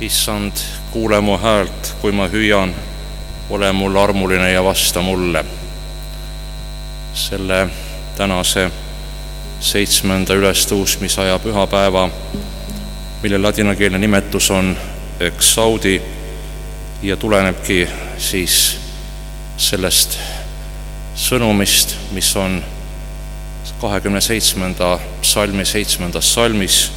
Issand, kuule mu häält, kui ma hüüan, ole mul armuline ja vasta mulle. Selle tänase 7. ülestõusmisaja pühapäeva, mille ladinakeelne nimetus on Exaudi ja tulenebki siis sellest sõnumist, mis on 27. psalmi 7. salmis,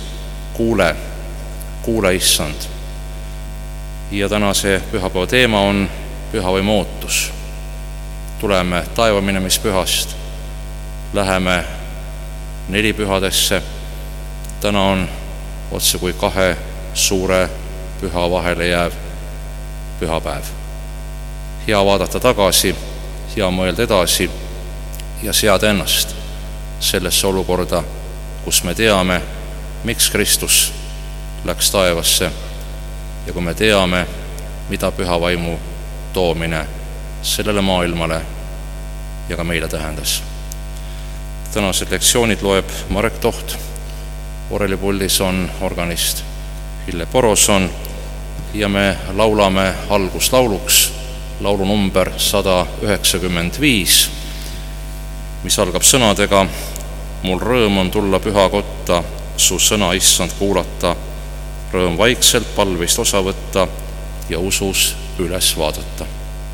kuule Issand. Ja tänase pühapäeva teema on pühavõimu ootus. Tuleme taevaminemishühast, läheme nelipühadesse. Täna on otse kui 2 suure püha vahele jääv pühapäev. Hea vaadata tagasi, hea mõelda edasi ja seada ennast sellesse olukorda, kus me teame, miks Kristus läks taevasse ja kui me teame, mida pühavaimu toomine sellele maailmale ja ka meile tähendas. Tänased lektsioonid loeb Marek Toht, orelipuldis on organist Hille Poroson ja me laulame alguslauluks laulu number 195, mis algab sõnadega: mul rõõm on tulla pühakotta, su sõna, Issand, kuulata, rõõm vaikselt palvist osa võtta ja usus üles vaadata.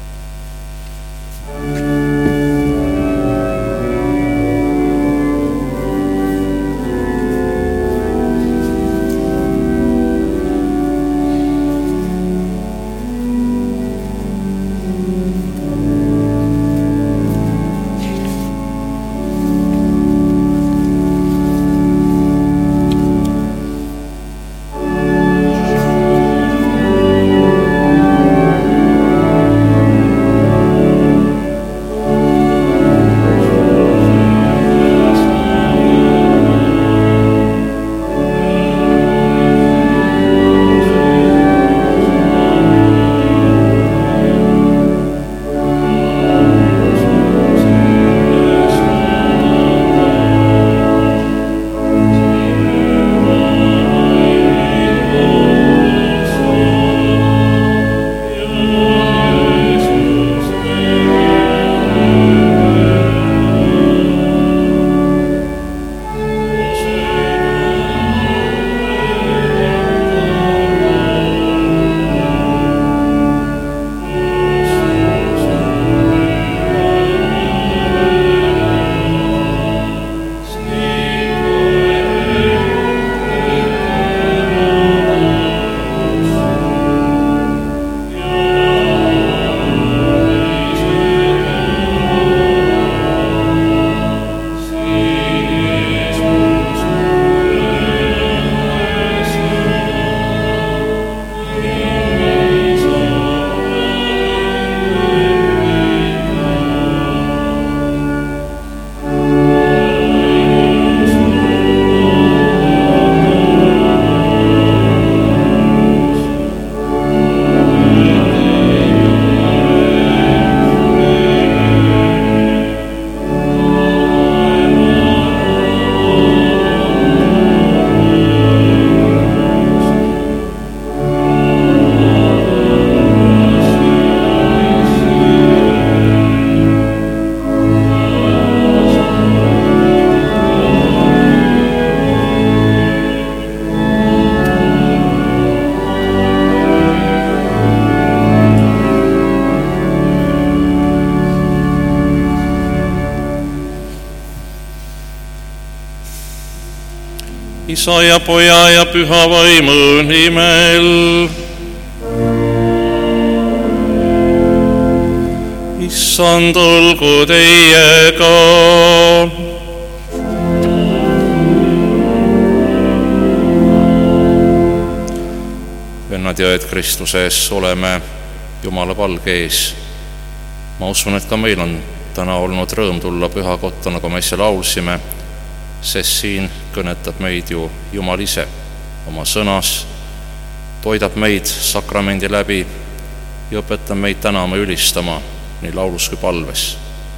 Isa ja Poja ja Püha Vaimu nimel. Issand olgu teiega. Vennad ja õed Kristuse ees, oleme Jumala palge ees. Ma usun, et ka meil on täna olnud rõõm tulla pühakotta, nagu me ise laulsime, sest siin kõnetab meid ju Jumal ise oma sõnas, toidab meid sakramendi läbi ja õpetab meid tänama ja ülistama nii laulus kui palves.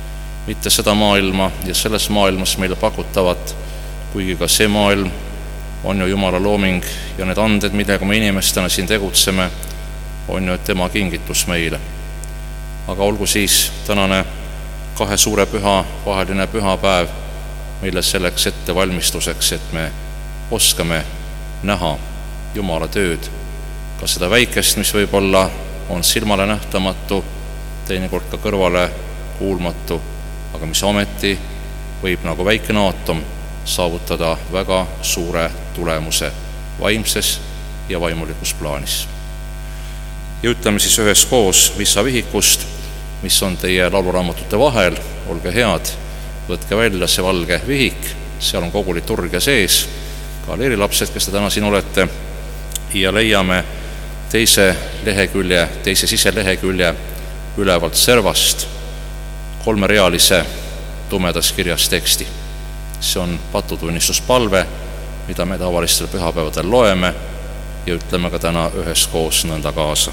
Mitte seda maailma ja selles maailmas meile pakutavat, kuigi ka see maailm on ju Jumala looming ja need anded, millega me inimestena siin tegutseme, on ju tema kingitus meile. Aga olgu siis tänane 2 suure püha vaheline pühapäev meile selleks ettevalmistuseks, et me oskame näha Jumala tööd, ka seda väikest, mis võib-olla on silmale nähtamatu, teinekord ka kõrvale kuulmatu, aga mis ometi võib nagu väikene aatom saavutada väga suure tulemuse vaimses ja vaimulikus plaanis. Ja ütleme siis üheskoos vissavihikust, mis on teie lauluraamatute vahel, olge head, võtke välja see valge vihik, seal on kogu liturgia sees, ka leerilapsed, kes te täna siin olete, ja leiame teise siselehekülje ülevalt servast 3-realise tumedas kirjas teksti. See on patutunnistuspalve, mida me tavalistel pühapäevadel loeme ja ütleme ka täna üheskoos nõnda kaasa.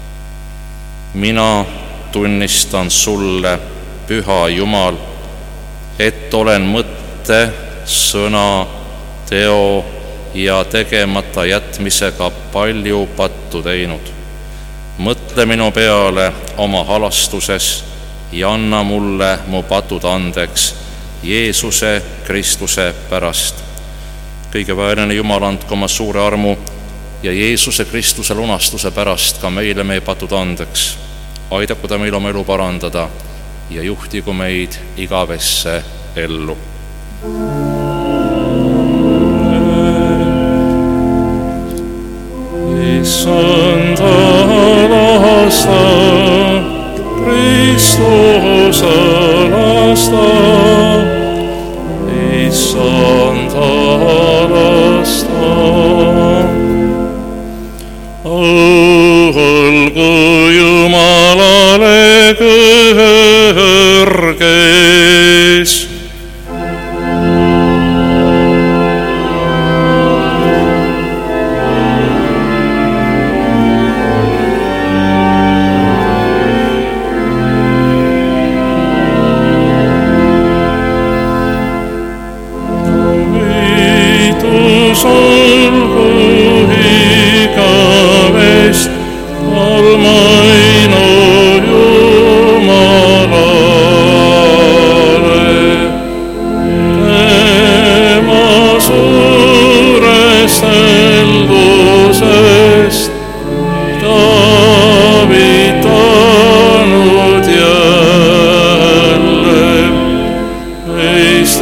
Mina tunnistan sulle, püha Jumal, et olen mõtte, sõna, teo ja tegemata jätmisega palju pattu teinud. Mõtle minu peale oma halastuses ja anna mulle mu patud andeks Jeesuse Kristuse pärast. Kõige väärine Jumal, andku oma suure armu ja Jeesuse Kristuse lunastuse pärast ka meile meie patud andeks. Aidaku ta meil oma elu parandada ja juhtigu meid igavesse ellu. Issanda lasta, Kristuse lasta, Issanda lasta. Olgu Jumalale kõrges. Olgu igavest almainu Jumalale, tema suurest heldusest tavitanud jälle meist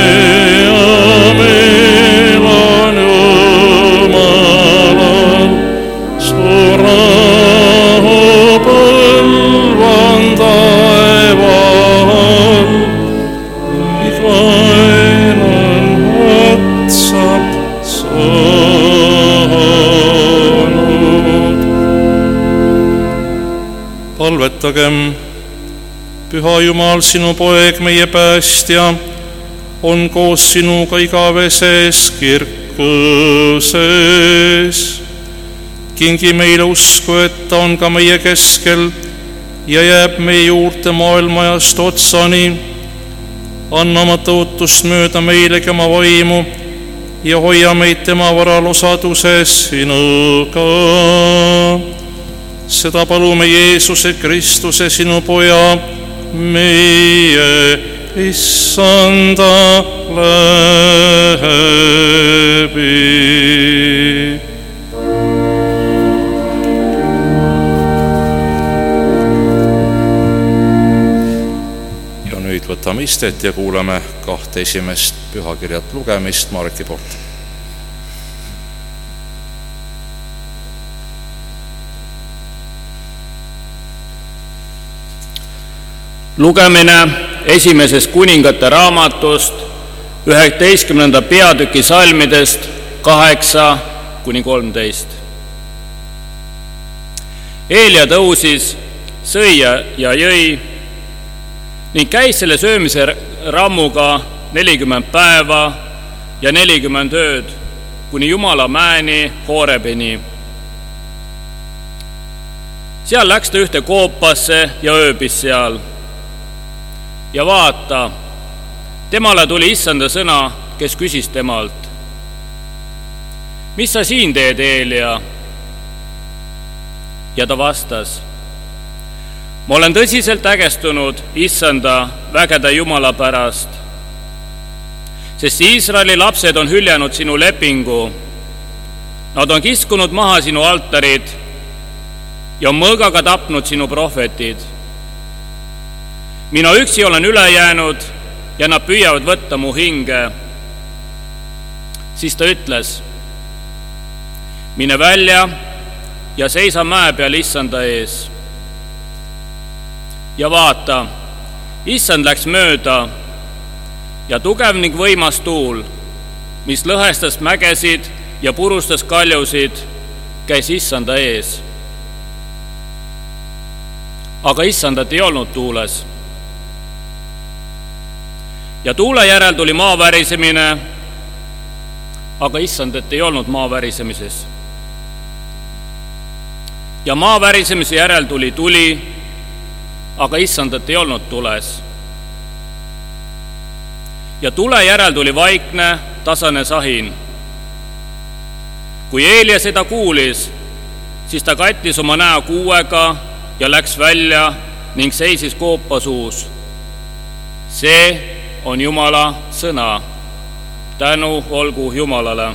palvetagem. Püha Jumal, sinu poeg, meie päästja, on koos sinuga igaveses kirkuses. Kingi meile usku, et ta on ka meie keskel ja jääb meie juurde maailmajast otsani. Anna oma tõotust mööda meilegi oma vaimu ja hoia meid tema varal osaduses sinuga. Seda palume Jeesuse Kristuse, sinu poja, meie Issanda läbi. Ja nüüd võtame istet ja kuulame 2 esimest pühakirjat lugemist Mareki poolt. Lugemine esimesest kuningate raamatust 19. peatüki salmidest 8-13. Eelia tõusis, sõi ja jõi ning käis selle söömise rammuga 40 päeva ja 40 ööd kuni Jumala mäeni Horebini. Seal läks ta ühte koopasse ja ööbis seal. Ja vaata, temale tuli Issanda sõna, kes küsis temalt: mis sa siin teed, Eelia? Ja ta vastas, ma olen tõsiselt ägestunud issanda vägede Jumala pärast, sest Iisraeli lapsed on hüljanud sinu lepingu. Nad on kiskunud maha sinu altarid ja on mõõgaga tapnud sinu prohvetid. Mina üksi olen üle jäänud ja nad püüavad võtta mu hinge. Siis ta ütles, mine välja ja seisa mäe peal issanda ees. Ja vaata, issand läks mööda ja tugev ning võimas tuul, mis lõhestas mägesid ja purustas kaljusid, käis issanda ees. Aga issandat ei olnud tuules. Ja tuule järel tuli maa värisemine, aga issandat ei olnud maa värisemises. Ja maa värisemise järel tuli tuli, aga issandat ei olnud tules. Ja tule järel tuli vaikne, tasane sahin. Kui Eelia seda kuulis, siis ta kattis oma näo kuuega ja läks välja ning seisis koopa suus. See on Jumala sõna. Tänu olgu Jumalale.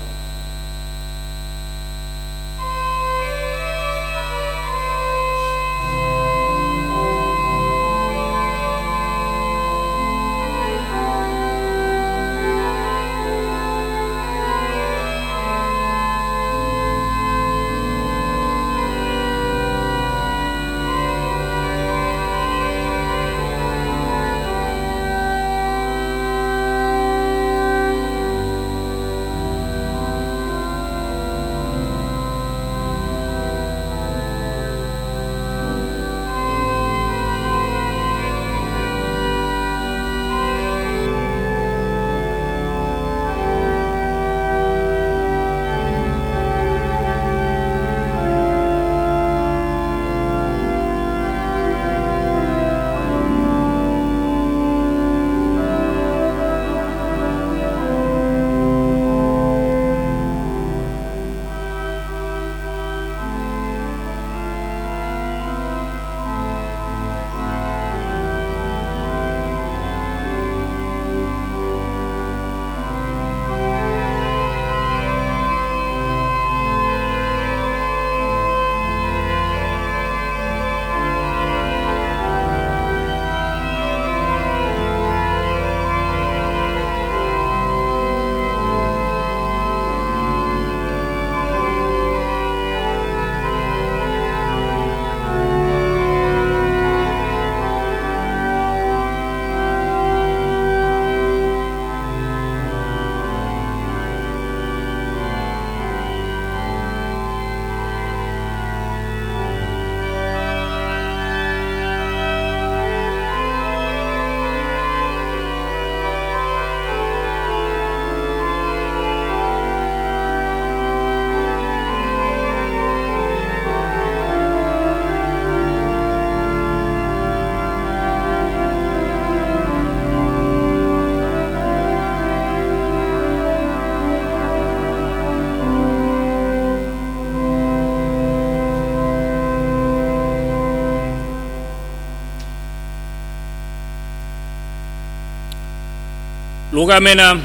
Lugemine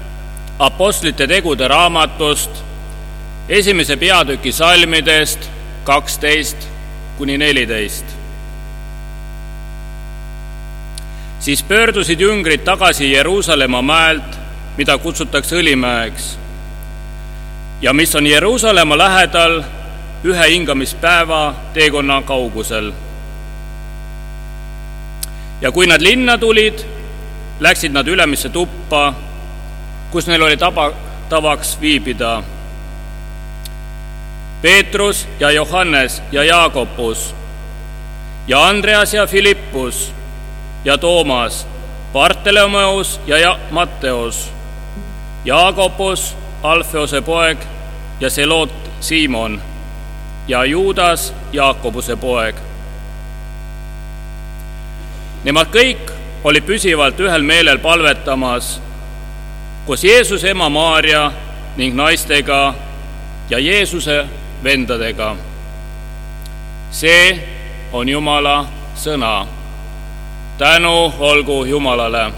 Apostlite tegude raamatust, 1. peatüki salmidest 12–14. Siis pöördusid jüngrid tagasi Jeruusalemma mäelt, mida kutsutakse Õlimäeks, ja mis on Jeruusalemma lähedal ühe hingamispäeva teekonna kaugusel. Ja kui nad linna tulid, läksid nad ülemisse tuppa, kus neil oli tavaks viibida. Peetrus ja Johannes ja Jaakobus ja Andreas ja Filippus ja Toomas, Bartolomeus ja Matteus, Jaakobus, Alfeose poeg ja Selot Siimon ja Juudas, Jaakobuse poeg. Nemad kõik oli püsivalt ühel meelel palvetamas koos Jeesuse ema Maarja ning naistega ja Jeesuse vendadega. See on Jumala sõna. Tänu olgu Jumalale.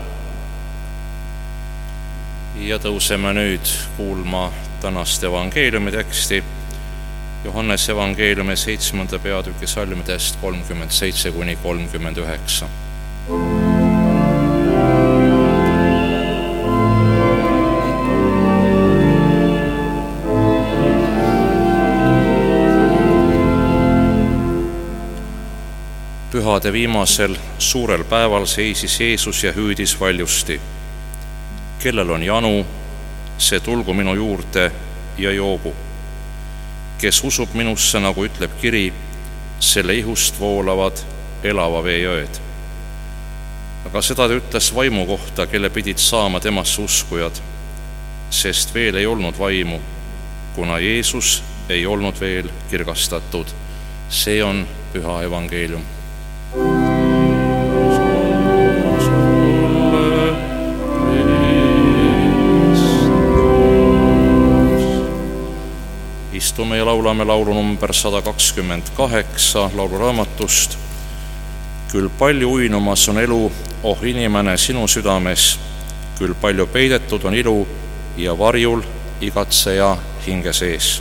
Ja tõuseme nüüd kuulma tänast evangeeliumi teksti. Johannes evangeeliumi 7. peatüki salmidest 37–39. Pühade viimasel suurel päeval seisis Jeesus ja hüüdis valjusti. Kellel on janu, see tulgu minu juurde ja joogu. Kes usub minusse, nagu ütleb kiri, selle ihust voolavad elava vee jõed. Aga seda ta ütles vaimu kohta, kelle pidid saama temasse uskujad, sest veel ei olnud vaimu, kuna Jeesus ei olnud veel kirgastatud. See on püha evangeelium. Istume ja laulame laulu number 128 lauluraamatust. Küll palju uinumas on elu, oh inimene sinu südames, küll palju peidetud on ilu ja varjul igatseja hinge sees.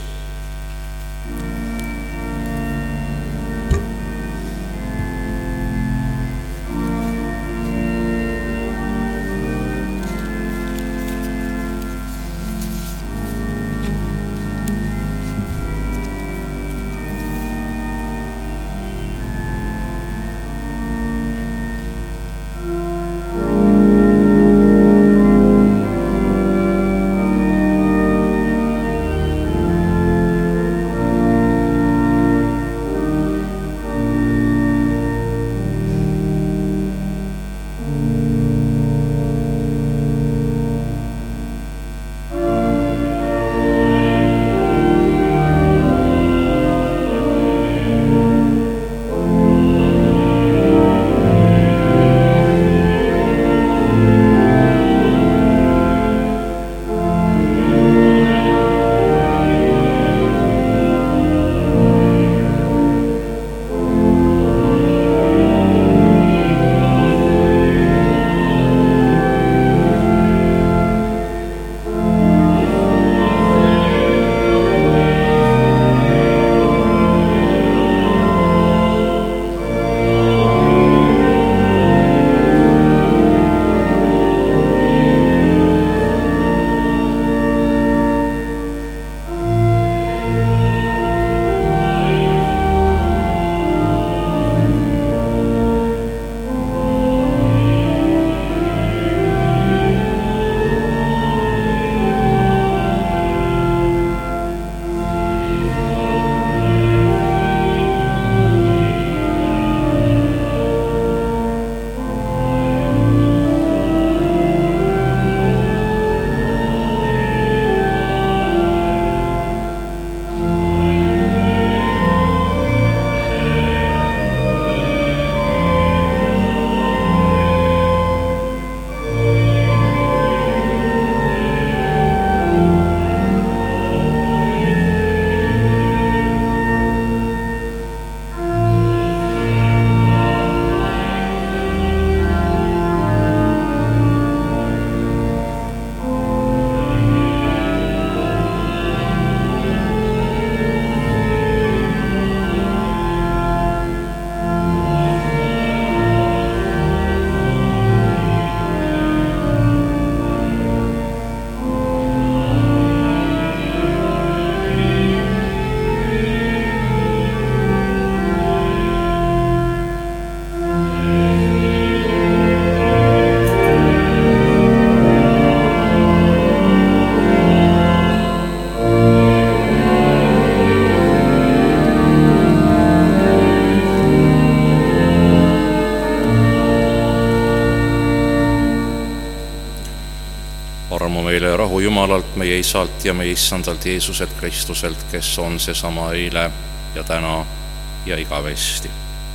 meile rahu Jumalalt, meie Isalt ja meie Issandalt Jeesuselt Kristuselt, kes on seesama eile ja täna ja igavesti.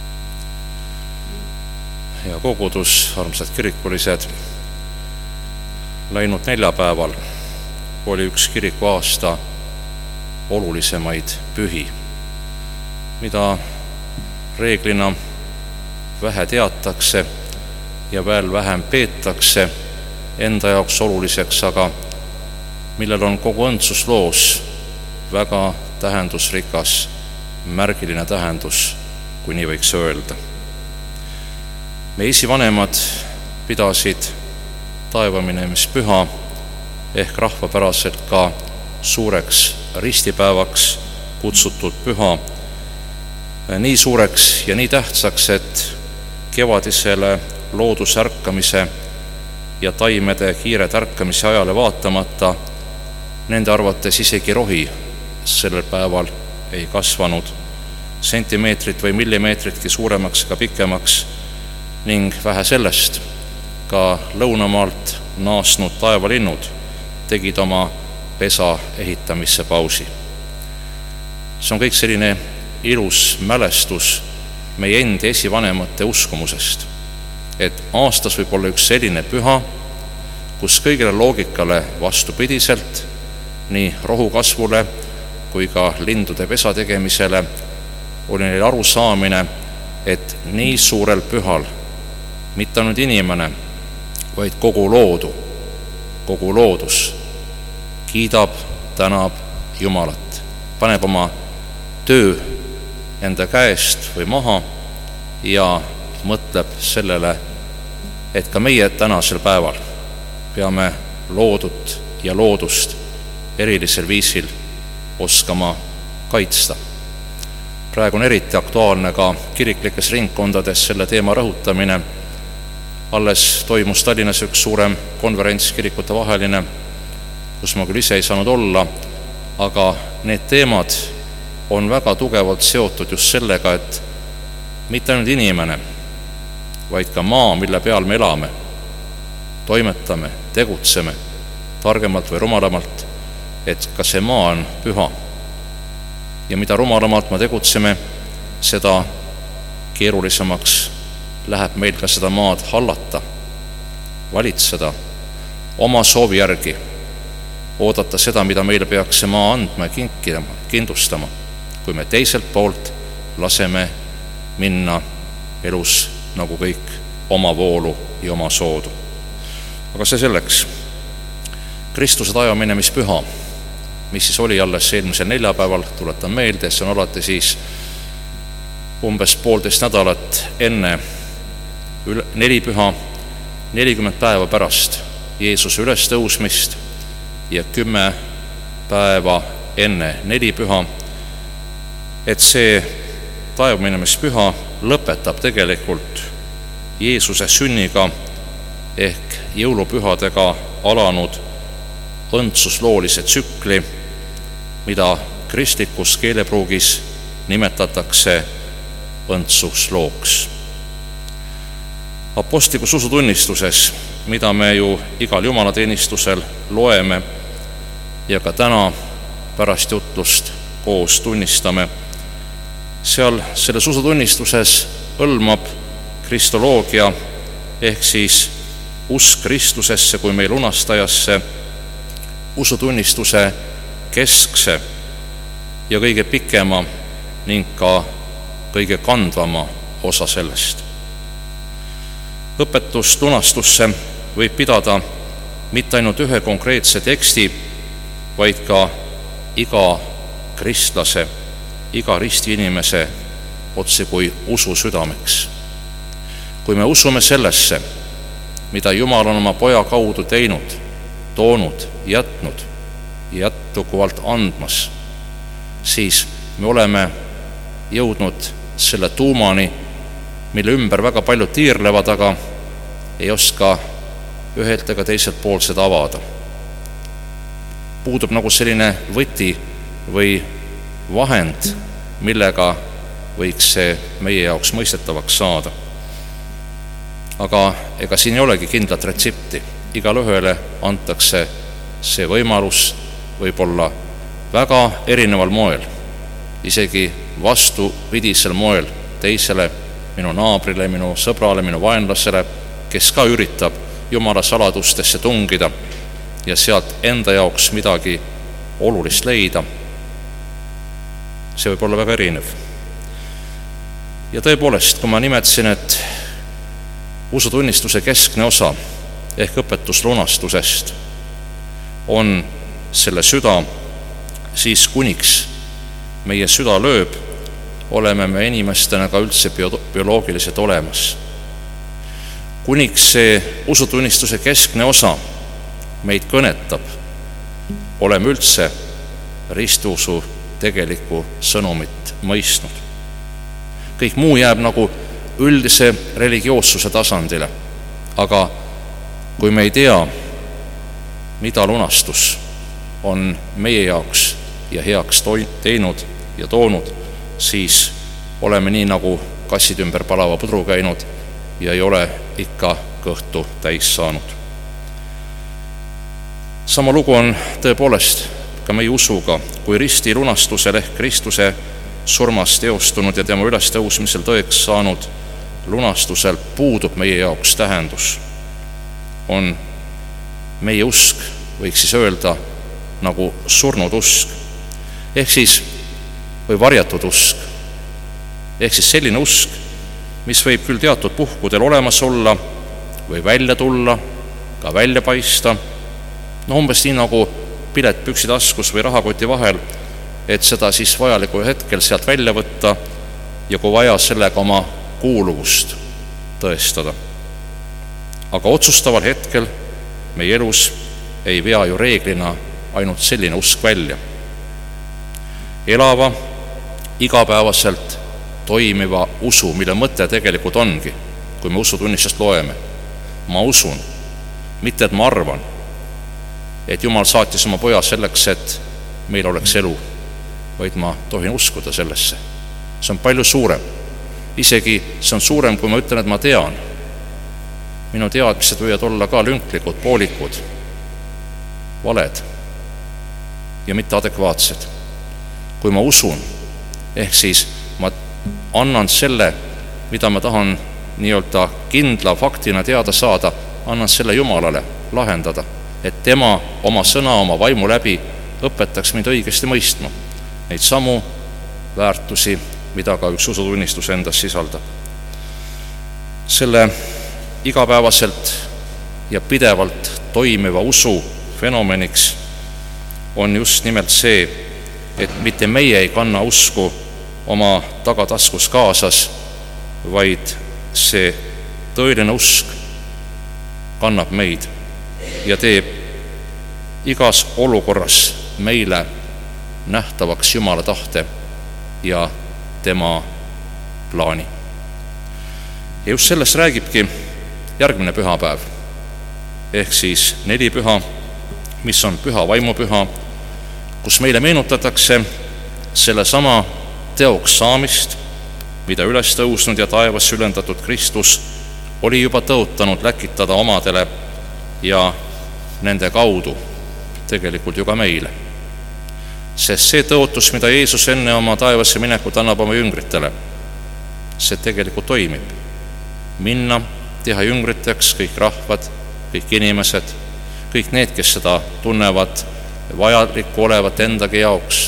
Ja kogudus, armsad kirikulised, läinud neljapäeval oli üks kirikuaasta, olulisemaid pühi, mida reeglina vähe teatakse ja veel vähem peetakse enda jaoks oluliseks, aga millel on kogu õndsusloos väga tähendusrikas, märgiline tähendus, kui nii võiks öelda. Meie esivanemad pidasid taevaminemist-püha ehk rahvapäraselt ka suureks ristipäevaks kutsutud püha nii suureks ja nii tähtsaks, et kevadisele loodusärkamise ja taimede kiire tärkamise ajale vaatamata nende arvates isegi rohi sellel päeval ei kasvanud sentimeetrit või millimeetritki suuremaks ega pikemaks ning vähe sellest, ka lõunamaalt naasnud taevalinnud tegid oma pesa ehitamisse pausi. See on kõik selline ilus mälestus meie endi esivanemate uskumusest, et aastas võib olla üks selline püha, kus kõigile loogikale vastupidiselt, nii rohu kasvule kui ka lindude pesa tegemisele, oli neil arusaamine, et nii suurel pühal mitte ainult inimene, vaid kogu loodus kiidab, tänab Jumalat, paneb oma töö enda käest või maha ja mõtleb sellele, et ka meie tänasel päeval peame loodut ja loodust erilisel viisil oskama kaitsta. Praegu on eriti aktuaalne ka kiriklikes ringkondades selle teema rõhutamine. Alles toimus Tallinnas üks suurem konverents kirikute vaheline, kus ma küll ise ei saanud olla, aga need teemad on väga tugevalt seotud just sellega, et mitte ainult inimene, vaid ka maa, mille peal me elame, toimetame, tegutseme, targemalt või rumalamalt, et ka see maa on püha. Ja mida rumalamalt me tegutseme, seda keerulisemaks läheb meil ka seda maad hallata, valitseda, oma soovi järgi, oodata seda, mida meile peaks see maa andma ja kindlustama, kui me teiselt poolt laseme minna elus nagu kõik oma voolu ja oma soodu. Aga see selleks. Kristuse taevaminemist-püha, mis siis oli alles eelmisel neljapäeval, tuletan meelde, see on alati siis umbes 1,5 nädalat enne nelipüha, 40 päeva pärast Jeesuse ülestõusmist ja 10 päeva enne nelipüha, et see taevaminemist-püha lõpetab tegelikult Jeesuse sünniga ehk jõulupühadega alanud õndsusloolise tsükli, mida kristlikus keelepruugis nimetatakse õndsuslooks. Apostlikus usutunnistuses, mida me ju igal jumalateenistusel loeme ja ka täna pärast jutlust koos tunnistame, seal selles usutunnistuses hõlmab kristoloogia ehk siis usk Kristusesse kui meie lunastajasse usutunnistuse keskse ja kõige pikema ning ka kõige kandvama osa sellest. Õpetust lunastusse võib pidada mitte ainult ühe konkreetse teksti, vaid ka iga kristlase, iga ristiinimese otse kui usu südameks. Kui me usume sellesse, mida Jumal on oma poja kaudu teinud, toonud, jätnud ja jätkuvalt andmas, siis me oleme jõudnud selle tuumani, mille ümber väga paljud tiirlevad, aga ei oska ühelt ega teiselt poolt seda avada. Puudub nagu selline võti või vahend, millega võiks see meie jaoks mõistetavaks saada. Aga ega siin ei olegi kindlat retsepti. Igale ühele antakse see võimalus võib-olla väga erineval moel, isegi vastupidisel moel teisele, minu naabrile, minu sõbrale, minu vaenlasele, kes ka üritab Jumala saladustesse tungida ja sealt enda jaoks midagi olulist leida. see võib olla väga erinev. Ja tõepoolest, kui ma nimetasin, et usutunnistuse keskne osa ehk õpetus lunastusest on selle süda, siis kuniks meie süda lööb, oleme me inimestena ka üldse bioloogiliselt olemas. Kuniks see usutunnistuse keskne osa meid kõnetab, oleme üldse ristiusu tegelikku sõnumit mõistnud. Kõik muu jääb nagu üldise religioossuse tasandile, aga kui me ei tea, mida lunastus on meie jaoks ja heaks teinud ja toonud, siis oleme nii nagu kassid ümber palava pudru käinud ja ei ole ikka kõhtu täis saanud. Sama lugu on tõepoolest ka meie usuga, kui risti lunastusel ehk Kristuse surmast teostunud ja tema ülestõusmisel tõeks saanud lunastusel puudub meie jaoks tähendus. On meie usk, võiks siis öelda, nagu surnud usk, ehk siis või varjatud usk, ehk siis selline usk, mis võib küll teatud puhkudel olemas olla või välja tulla, ka välja paista, umbes nii nagu pilet püksitaskus või rahakoti vahel, et seda siis vajalikul hetkel sealt välja võtta ja kui vaja sellega oma kuuluvust tõestada. Aga otsustaval hetkel meie elus ei vea ju reeglina ainult selline usk välja. Elava, igapäevaselt toimiva usu, mille mõte tegelikult ongi, kui me usutunnistust loeme. Ma usun, mitte et ma arvan, et Jumal saatis oma poja selleks, et meil oleks elu, vaid ma tohin uskuda sellesse. See on palju suurem. Isegi see on suurem, kui ma ütlen, et ma tean. Minu teadmised võivad olla ka lünklikud, poolikud, valed ja mitte adekvaatsed. Kui ma usun, ehk siis ma annan selle, mida ma tahan nii-öelda kindla faktina teada saada, annan selle Jumalale lahendada, et tema oma sõna, oma vaimu läbi õpetaks mind õigesti mõistma neid samu väärtusi, mida ka üks usutunnistus endas sisaldab. Selle igapäevaselt ja pidevalt toimiva usu fenomeniks on just nimelt see, et mitte meie ei kanna usku oma tagataskus kaasas, vaid see tõeline usk kannab meid ja teeb igas olukorras meile nähtavaks Jumala tahte ja tema plaani. Ja just sellest räägibki järgmine pühapäev, ehk siis 4 püha, mis on püha vaimupüha, kus meile meenutatakse selle sama teoks saamist, mida üles tõusnud ja taevasse ülendatud Kristus oli juba tõotanud läkitada omadele ja nende kaudu tegelikult ju ka meile. Sest see tõotus, mida Jeesus enne oma taevasse minekut annab oma jüngritele, see tegelikult toimib. Minna, teha jüngriteks kõik rahvad, kõik inimesed, kõik need, kes seda tunnevad vajalikku olevat endagi jaoks.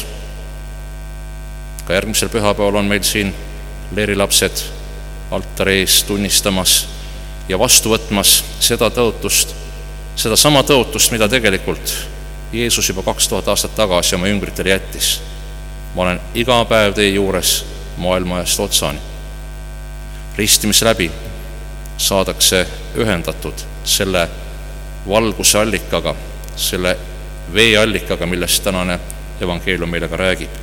Ka järgmisel pühapäeval on meil siin leerilapsed altari ees tunnistamas ja vastu võtmas seda tõotust, seda sama tõotust, mida tegelikult Jeesus juba 2000 aastat tagasi oma jüngritele jättis. Ma olen iga päev teie juures maailma ajast otsani. Ristimise läbi saadakse ühendatud selle valguse allikaga, selle vee allikaga, millest tänane evangeelium meile ka räägib.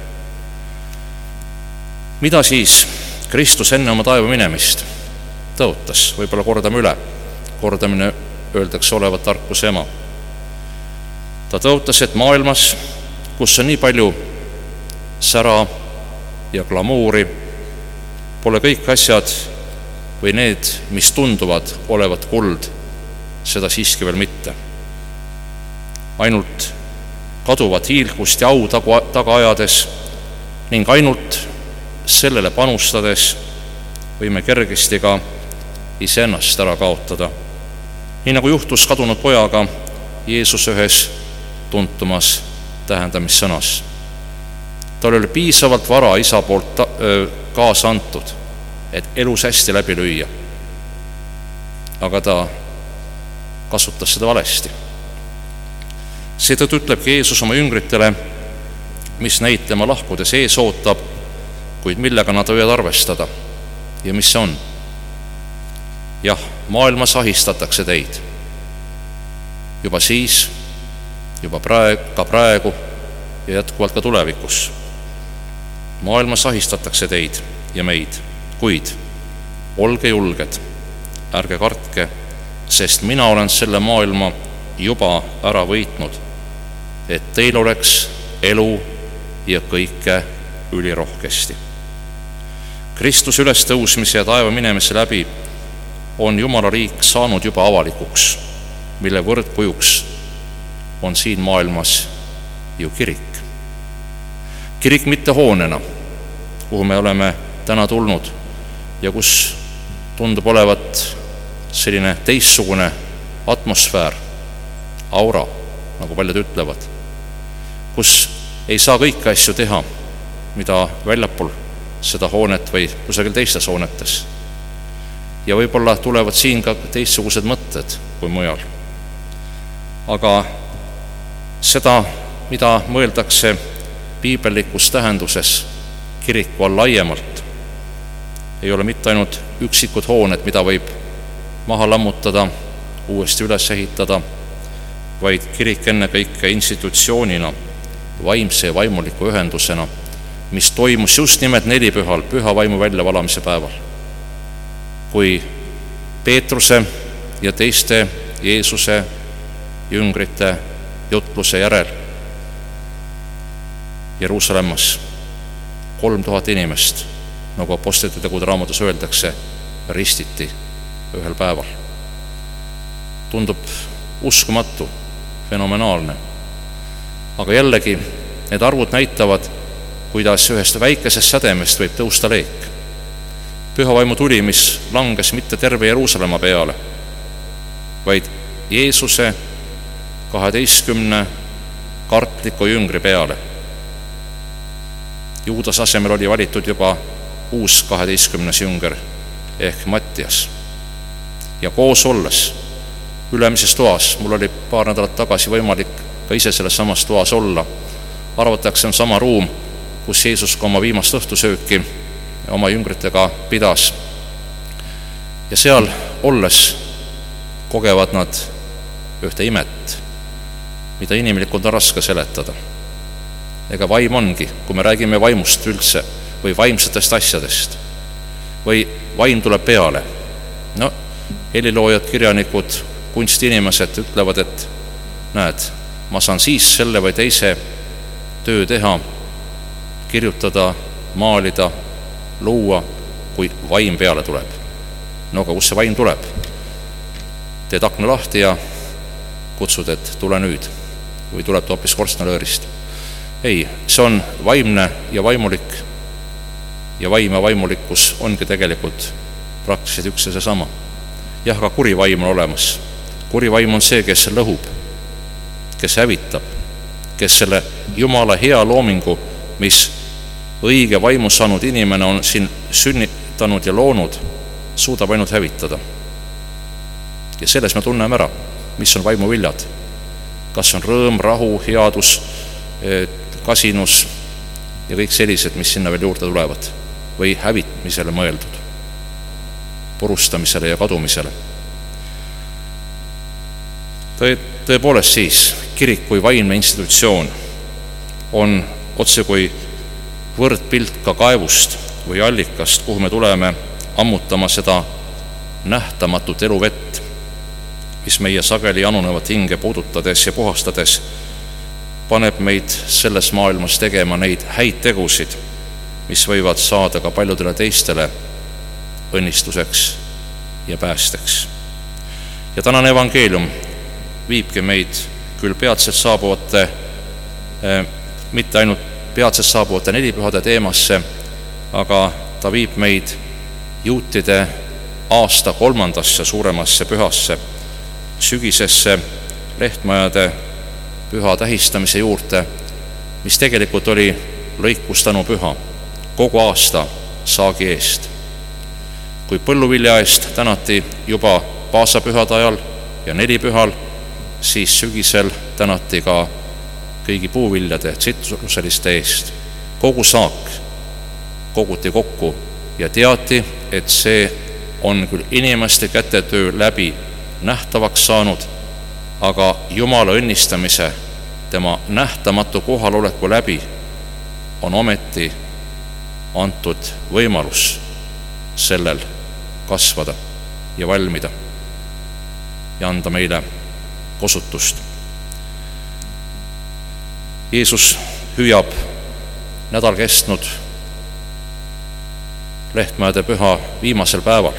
Mida siis Kristus enne oma taeva minemist tõotas? Võib-olla kordame üle. Kordamine öeldakse olevat tarkuse ema. Ta tõotas, et maailmas, kus on nii palju sära ja glamuuri, pole kõik asjad või need, mis tunduvad olevat kuld, seda siiski veel mitte. Ainult kaduvat hiilgust ja au taga ajades ning ainult sellele panustades võime kergesti ka iseennast ära kaotada. Nii nagu juhtus kadunud pojaga Jeesus ühes tuntumas tähendamissõnas. Tal oli piisavalt vara isa poolt kaasa antud, et elus hästi läbi lüüa. Aga ta kasutas seda valesti. Seetõttu ütlebki Jeesus oma jüngritele, mis neid tema lahkudes ees ootab, kuid millega nad võivad arvestada. Ja mis see on? Jah, maailmas ahistatakse teid. Juba siis, juba praegu ja jätkuvalt ka tulevikus. Maailmas ahistatakse teid ja meid, kuid olge julged, ärge kartke, sest mina olen selle maailma juba ära võitnud, et teil oleks elu ja kõike ülirohkesti. Kristuse ülestõusmise ja taeva minemise läbi on Jumala riik saanud juba avalikuks, mille võrdkujuks on siin maailmas ju kirik. Kirik mitte hoonena, kuhu me oleme täna tulnud ja kus tundub olevat selline teistsugune atmosfäär, aura, nagu paljud ütlevad, kus ei saa kõiki asju teha, mida väljapool seda hoonet või kusagil teistes hoonetes. Ja võib-olla tulevad siin ka teistsugused mõtted kui mujal. Aga seda, mida mõeldakse piibellikus tähenduses kiriku all laiemalt, ei ole mitte ainult üksikud hooned, mida võib maha lammutada, uuesti üles ehitada, vaid kirik ennekõike institutsioonina, vaimse ja vaimuliku ühendusena, mis toimus just nimelt nelipühal, püha vaimu väljavalamise päeval, kui Peetruse ja teiste Jeesuse jüngrite jutluse järel Jeruusalemmas 3000 inimest, nagu apostlite tegude raamatus öeldakse, ristiti ühel päeval. Tundub uskumatu, fenomenaalne. Aga jällegi, need arvud näitavad, kuidas ühest väikesest sädemest võib tõusta leek. Püha vaimu tuli, mis langes mitte terve Jeruusalemma peale, vaid Jeesuse 12 kartliku jüngri peale. Juudas asemel oli valitud juba uus 12. jünger ehk Mattias. Ja koos olles ülemises toas, mul oli paar nädalat tagasi võimalik ka ise selles samas toas olla, arvatakse on sama ruum, kus Jeesus ka oma viimast õhtusööki oma jüngritega pidas. Ja seal olles kogevad nad ühte imet, mida inimlikult on raske seletada. Ega vaim ongi, kui me räägime vaimust üldse või vaimsetest asjadest või vaim tuleb peale. No, heliloojad, kirjanikud, kunstiinimesed ütlevad, et näed, ma saan siis selle või teise töö teha, kirjutada, maalida, luua, kui vaim peale tuleb. No aga kus see vaim tuleb? Teed akna lahti ja kutsud, et tule nüüd, või tuleb ta hoopis korstnalöörist. Ei, see on vaimne ja vaimulik, ja vaim ja vaimulikkus ongi tegelikult praktiliselt üks ja seesama. Jah, aga kuri vaim on olemas. Kuri vaim on see, kes lõhub, kes hävitab, kes selle Jumala hea loomingu, mis õige vaimu saanud inimene on siin sünnitanud ja loonud, suudab ainult hävitada. Ja selles me tunneme ära, mis on vaimu viljad. Kas on rõõm, rahu, headus, kasinus ja kõik sellised, mis sinna veel juurde tulevad, või hävitmisele mõeldud, purustamisele ja kadumisele. Tõepoolest siis, kirik kui vaimne institutsioon on otse kui võrdpilt ka kaevust või allikast, kuhu me tuleme ammutama seda nähtamatut eluvett, mis meie sageli janunevat hinge puudutades ja puhastades paneb meid selles maailmas tegema neid häid tegusid, mis võivad saada ka paljudele teistele õnnistuseks ja päästeks. Ja tänane evangeelium viibki meid küll peatselt saabuvate, mitte ainult peatselt saabuvate nelipühade teemasse, aga ta viib meid juutide aasta 3. suuremasse pühasse, sügisesse lehtmajade püha tähistamise juurde, mis tegelikult oli lõikustanupüha kogu aasta saagi eest. Kui põlluvilja eest tänati juba paasapühade ajal ja nelipühal, siis sügisel tänati ka kõigi puuviljade tsitruseliste eest. Kogu saak koguti kokku ja teati, et see on küll inimeste kätetöö läbi nähtavaks saanud, aga Jumala õnnistamise, tema nähtamatu kohaloleku läbi on ometi antud võimalus sellel kasvada ja valmida ja anda meile kosutust. Jeesus hüüab nädal kestnud Lehtmäede püha viimasel päeval.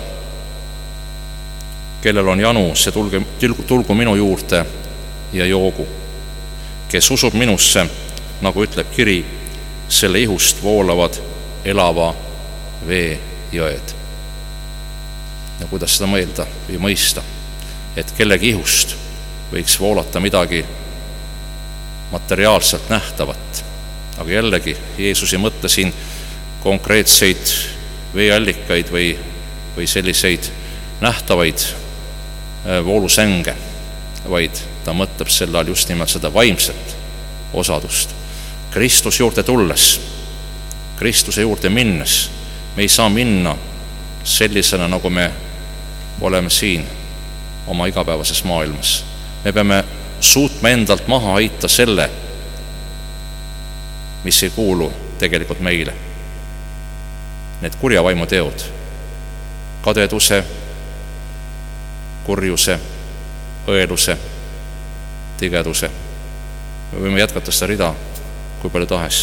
Kellel on janu, see tulgu minu juurde ja joogu. Kes usub minusse, nagu ütleb kiri, selle ihust voolavad elava vee jõed. Ja kuidas seda mõelda või mõista, et kellegi ihust võiks voolata midagi materiaalselt nähtavat. Aga jällegi, Jeesus ei mõtle siin konkreetseid veeallikaid või selliseid nähtavaid voolusänge, vaid ta mõtleb selle all just nimelt seda vaimset osadust. Kristus juurde tulles, Kristuse juurde minnes, me ei saa minna sellisena, nagu me oleme siin oma igapäevases maailmas. Me peame suutma endalt maha heita selle, mis ei kuulu tegelikult meile. Need kurja vaimu teod, kadeduse, kurjuse, õeluse, tigeduse. Me võime jätkata seda rida kui palju tahes.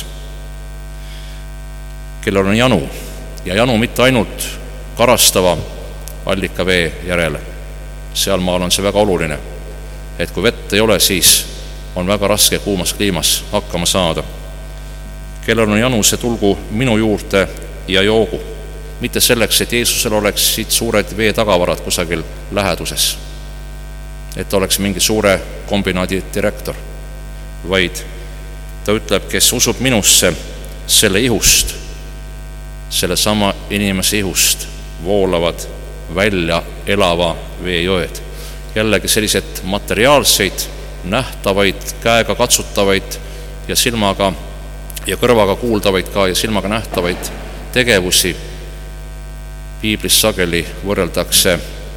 Kellel on janu, ja janu mitte ainult karastava allikavee järele. Sealmaal on see väga oluline, et kui vett ei ole, siis on väga raske kuumas kliimas hakkama saada. Kellel on janu, see tulgu minu juurde ja joogu. Mitte selleks, et Jeesusel oleks siit suured veetagavarad kusagil läheduses, et oleks mingi suure kombinaadi direktor, vaid ta ütleb, kes usub minusse, selle ihust, selle sama inimese ihust voolavad välja elava veejõed. Jällegi sellised materiaalseid, nähtavaid, käega katsutavaid ja silmaga ja kõrvaga kuuldavaid ka ja silmaga nähtavaid tegevusi piiblis sageli võrreldakse,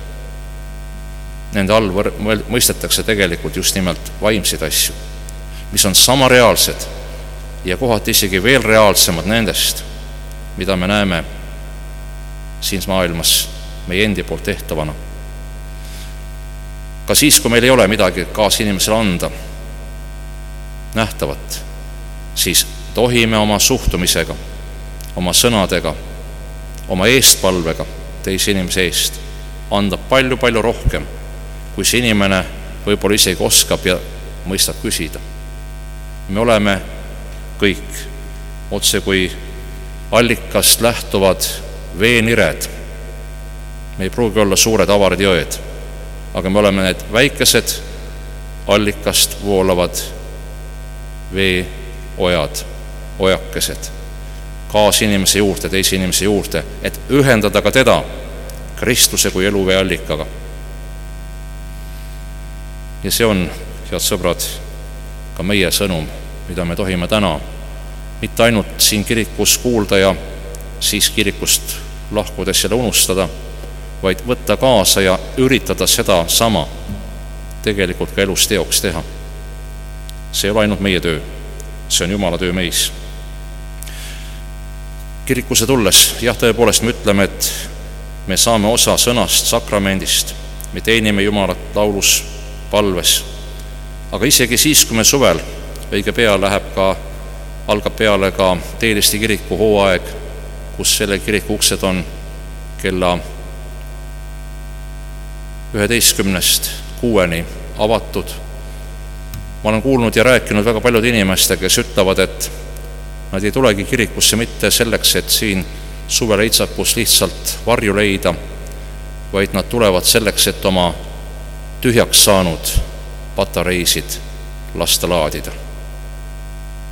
nende all mõistetakse tegelikult just nimelt vaimseid asju, mis on sama reaalsed ja kohati isegi veel reaalsemad nendest, mida me näeme siin maailmas meie endi poolt tehtavana. Ka siis, kui meil ei ole midagi kaasinimesele anda nähtavat, siis tohime oma suhtumisega, oma sõnadega, oma eestpalvega teise inimese eest anda palju-palju rohkem, kui see inimene võib-olla isegi oskab ja mõistab küsida. Me oleme kõik otse kui allikast lähtuvad veenired. Me ei pruugi olla suured avarad jõed, aga me oleme need väikesed allikast voolavad veeojad, ojakesed kaasinimese juurde, teise inimese juurde, et ühendada ka teda Kristuse kui eluvee allikaga. Ja see on, head sõbrad, ka meie sõnum, mida me tohime täna mitte ainult siin kirikus kuulda ja siis kirikust lahkudes selle unustada, vaid võtta kaasa ja üritada seda sama tegelikult ka elus teoks teha. See ei ole ainult meie töö, see on Jumala töö meis. Kirikusse tulles, jah, tõepoolest me ütleme, et me saame osa sõnast, sakramendist, me teenime Jumalat laulus, palves, aga isegi siis, kui me suvel õige pea algab peale ka Teelisti kiriku hooaeg, kus selle kiriku uksed on kella 11:06 avatud. Ma olen kuulnud ja rääkinud väga paljude inimestega, kes ütlevad, et nad ei tulegi kirikusse mitte selleks, et siin suveleitsakus lihtsalt varju leida, vaid nad tulevad selleks, et oma tühjaks saanud patareisid lasta laadida.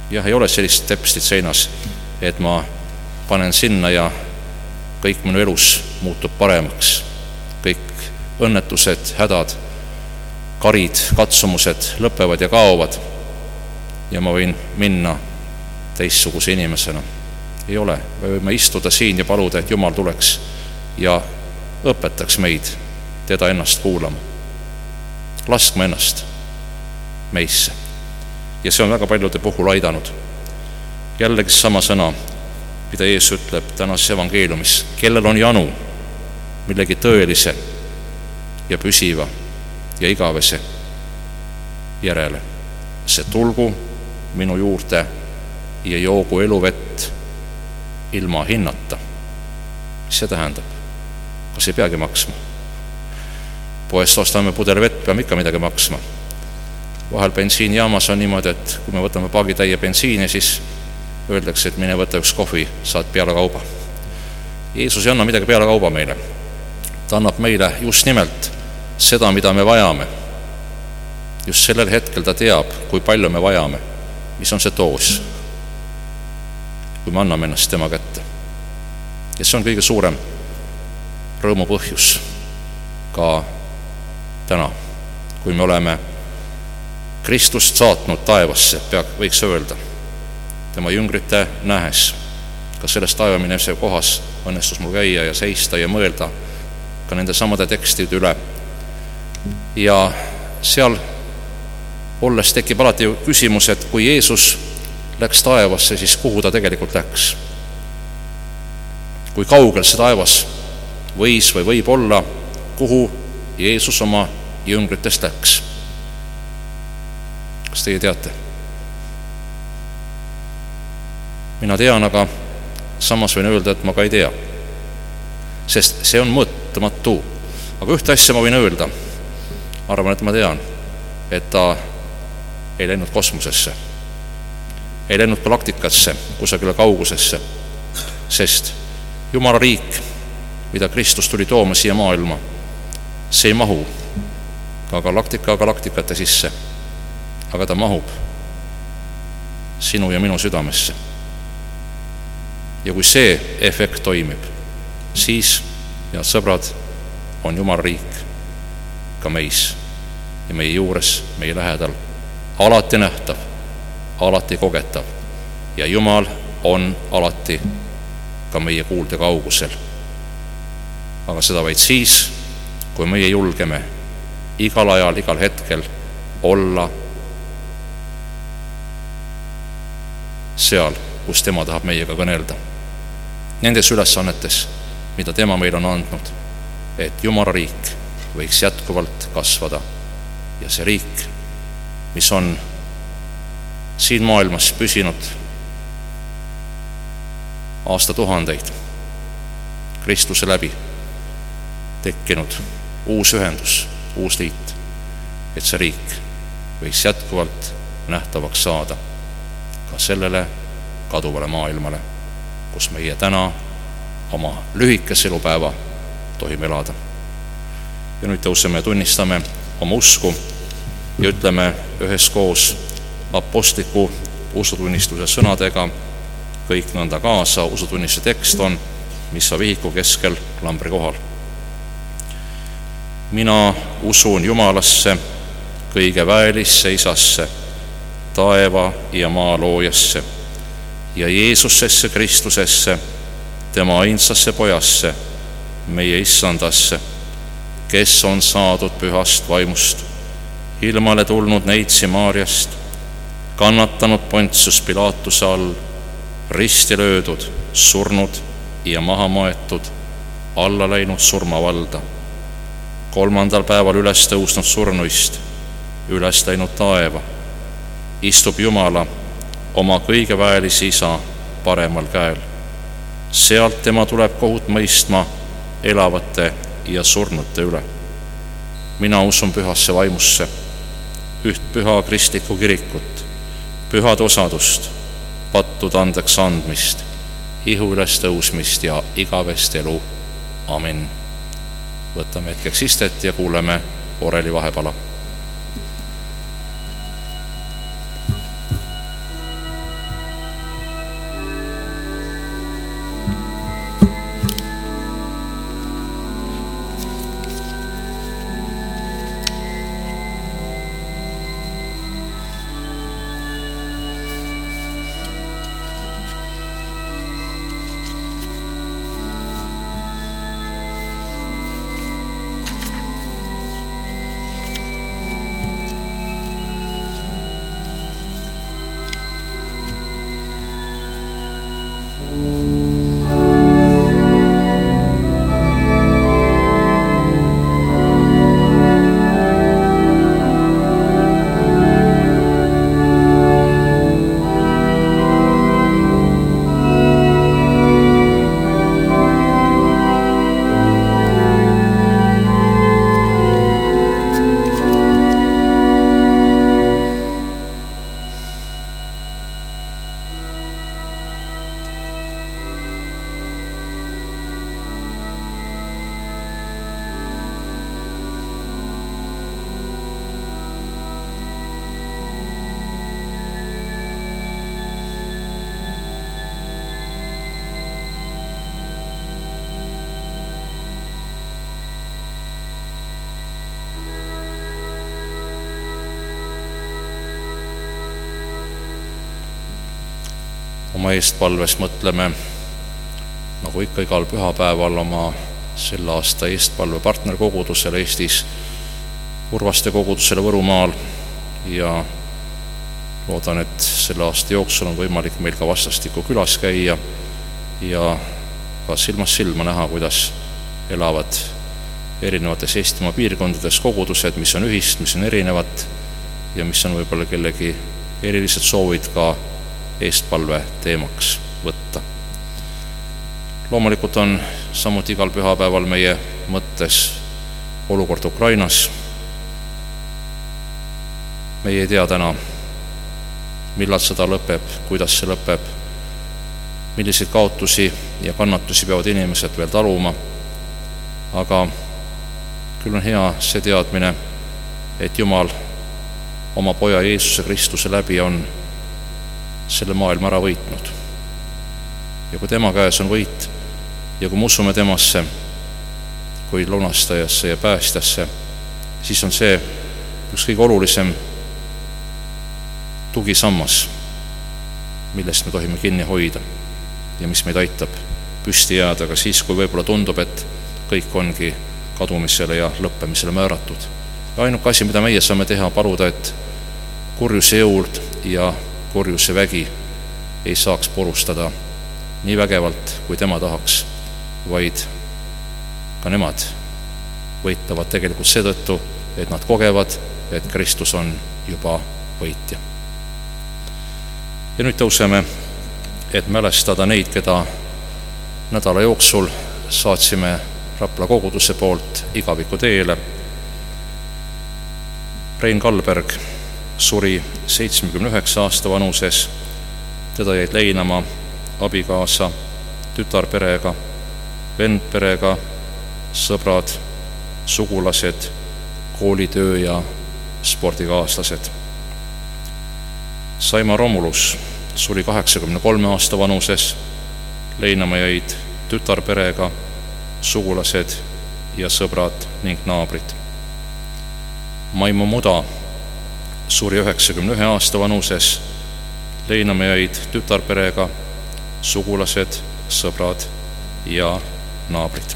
Jah, ei ole sellist tepslit seinas, et ma panen sinna ja kõik minu elus muutub paremaks. Kõik õnnetused, hädad, karid, katsumused lõpevad ja kaovad ja ma võin minna teistsuguse inimesena. Ei ole. Me võime istuda siin ja paluda, et Jumal tuleks ja õpetaks meid teda ennast kuulama. Laskma ennast meisse. Ja see on väga paljude puhul aidanud. Jällegi sama sõna, mida Jeesus ütleb tänases evangeeliumis. Kellel on janu millegi tõelise ja püsiva ja igavese järele, see tulgu minu juurde ja joogu eluvett ilma hinnata. Mis see tähendab? Kas ei peagi maksma? Poest ostame pudeli vett, peame ikka midagi maksma. Vahel bensiinijaamas on niimoodi, et kui me võtame pagitäie bensiini, siis öeldakse, et mine võta üks kohvi, saad peale kauba. Jeesus ei anna midagi peale kauba meile. Ta annab meile just nimelt seda, mida me vajame. Just sellel hetkel ta teab, kui palju me vajame, mis on see doos, kui me anname ennast tema kätte. Ja see on kõige suurem rõõmu põhjus ka täna, kui me oleme Kristust saatnud taevasse, võiks öelda, tema jüngrite nähes. Ka sellest taevaminemise kohas õnnestus mul käia ja seista ja mõelda ka nende samade tekstide üle. Ja seal olles tekib alati küsimus, et kui Jeesus läks taevasse, siis kuhu ta tegelikult läks? Kui kaugel see taevas võis või võib olla, kuhu Jeesus oma jüngritest läks? Kas teie teate? Mina tean, aga samas võin öelda, et ma ka ei tea. Sest see on mõttematu. Aga ühte asja ma võin öelda. Arvan, et ma tean, et ta ei läinud kosmosesse. Ei läinud galaktikasse, kusagile kaugusesse. Sest Jumala riik, mida Kristus tuli tooma siia maailma, see ei mahu ka galaktikate sisse. Aga ta mahub sinu ja minu südamesse. Ja kui see efekt toimib, siis, head sõbrad, on Jumala riik ka meis ja meie juures, meie lähedal, alati nähtav, alati kogetav ja Jumal on alati ka meie kuulde kaugusel. Aga seda vaid siis, kui meie julgeme igal ajal, igal hetkel olla seal, kus tema tahab meiega kõnelda. Nendes ülesannetes, mida tema meil on andnud, et Jumala riik võiks jätkuvalt kasvada. Ja see riik, mis on siin maailmas püsinud aastatuhandeid, Kristuse läbi tekkinud uus ühendus, uus liit, et see riik võiks jätkuvalt nähtavaks saada ka sellele kaduvale maailmale, kus meie täna oma lühikese elupäeva tohime elada. Ja nüüd tõuseme ja tunnistame oma usku ja ütleme üheskoos apostliku usutunnistuse sõnadega kõik nõnda kaasa. Usutunnistuse tekst on missa vihiku keskel lambri kohal. Mina usun Jumalasse, kõige väelisse Isasse, taeva ja maa loojasse ja Jeesusesse Kristusesse, tema ainsasse pojasse, meie issandasse, kes on saadud pühast vaimust, ilmale tulnud neitsi Maarjast, kannatanud Pontius Pilatuse all, risti löödud, surnud ja maha maetud, alla läinud surmavalda, 3. päeval üles tõusnud surnuist, üles läinud taeva, istub Jumala oma kõige väelisi Isa paremal käel. Sealt tema tuleb kohut mõistma elavate ja surnute üle. Mina usun pühasse vaimusse, üht püha kristlikku kirikut, pühad osadust, pattude andeks andmist, ihu üles tõusmist ja igavest elu. Amin. Võtame hetkeks istet ja kuuleme oreli vahepala. oma eestpalves mõtleme nagu ikka igal pühapäeval oma selle aasta eestpalve partnerkogudusele Eestis, Urvaste kogudusele Võrumaal ja loodan, et selle aasta jooksul on võimalik meil ka vastastikku külas käia ja ka silmast silma näha, kuidas elavad erinevates Eestimaa piirkondades kogudused, mis on ühist, mis on erinevad ja mis on võib-olla kellegi erilised soovid ka eestpalve teemaks võtta. Loomulikult on samuti igal pühapäeval meie mõttes olukord Ukrainas. Meie ei tea täna, millal sõda lõpeb, kuidas see lõpeb, milliseid kaotusi ja kannatusi peavad inimesed veel taluma, aga küll on hea see teadmine, et Jumal oma poja Jeesuse Kristuse läbi on selle maailma ära võitnud. Ja kui tema käes on võit ja kui me usume temasse kui lunastajasse ja päästjasse, siis on see üks kõige olulisem tugisammas, millest me tohime kinni hoida ja mis meid aitab püsti jääda ka siis, kui võib-olla tundub, et kõik ongi kadumisele ja lõppemisele määratud. Ja ainuke asi, mida meie saame teha, paluda, et kurjuse jõud ja kurjuse vägi ei saaks porustada nii vägevalt, kui tema tahaks, vaid ka nemad võitlevad tegelikult seetõttu, et nad kogevad, et Kristus on juba võitja. Ja nüüd tõuseme, et mälestada neid, keda nädala jooksul saatsime Rapla koguduse poolt igaviku teele. Rein Kalberg suri 79 aasta vanuses, teda jäid leinama abikaasa, tütarperega, vendperega, sõbrad, sugulased, koolitöö ja spordikaaslased. Saima Romulus suri 83 aasta vanuses, leinama jäid tütarperega, sugulased ja sõbrad ning naabrid. Maimo Muda suri 91 aasta vanuses, leinama jäid tütarperega, sugulased, sõbrad ja naabrid.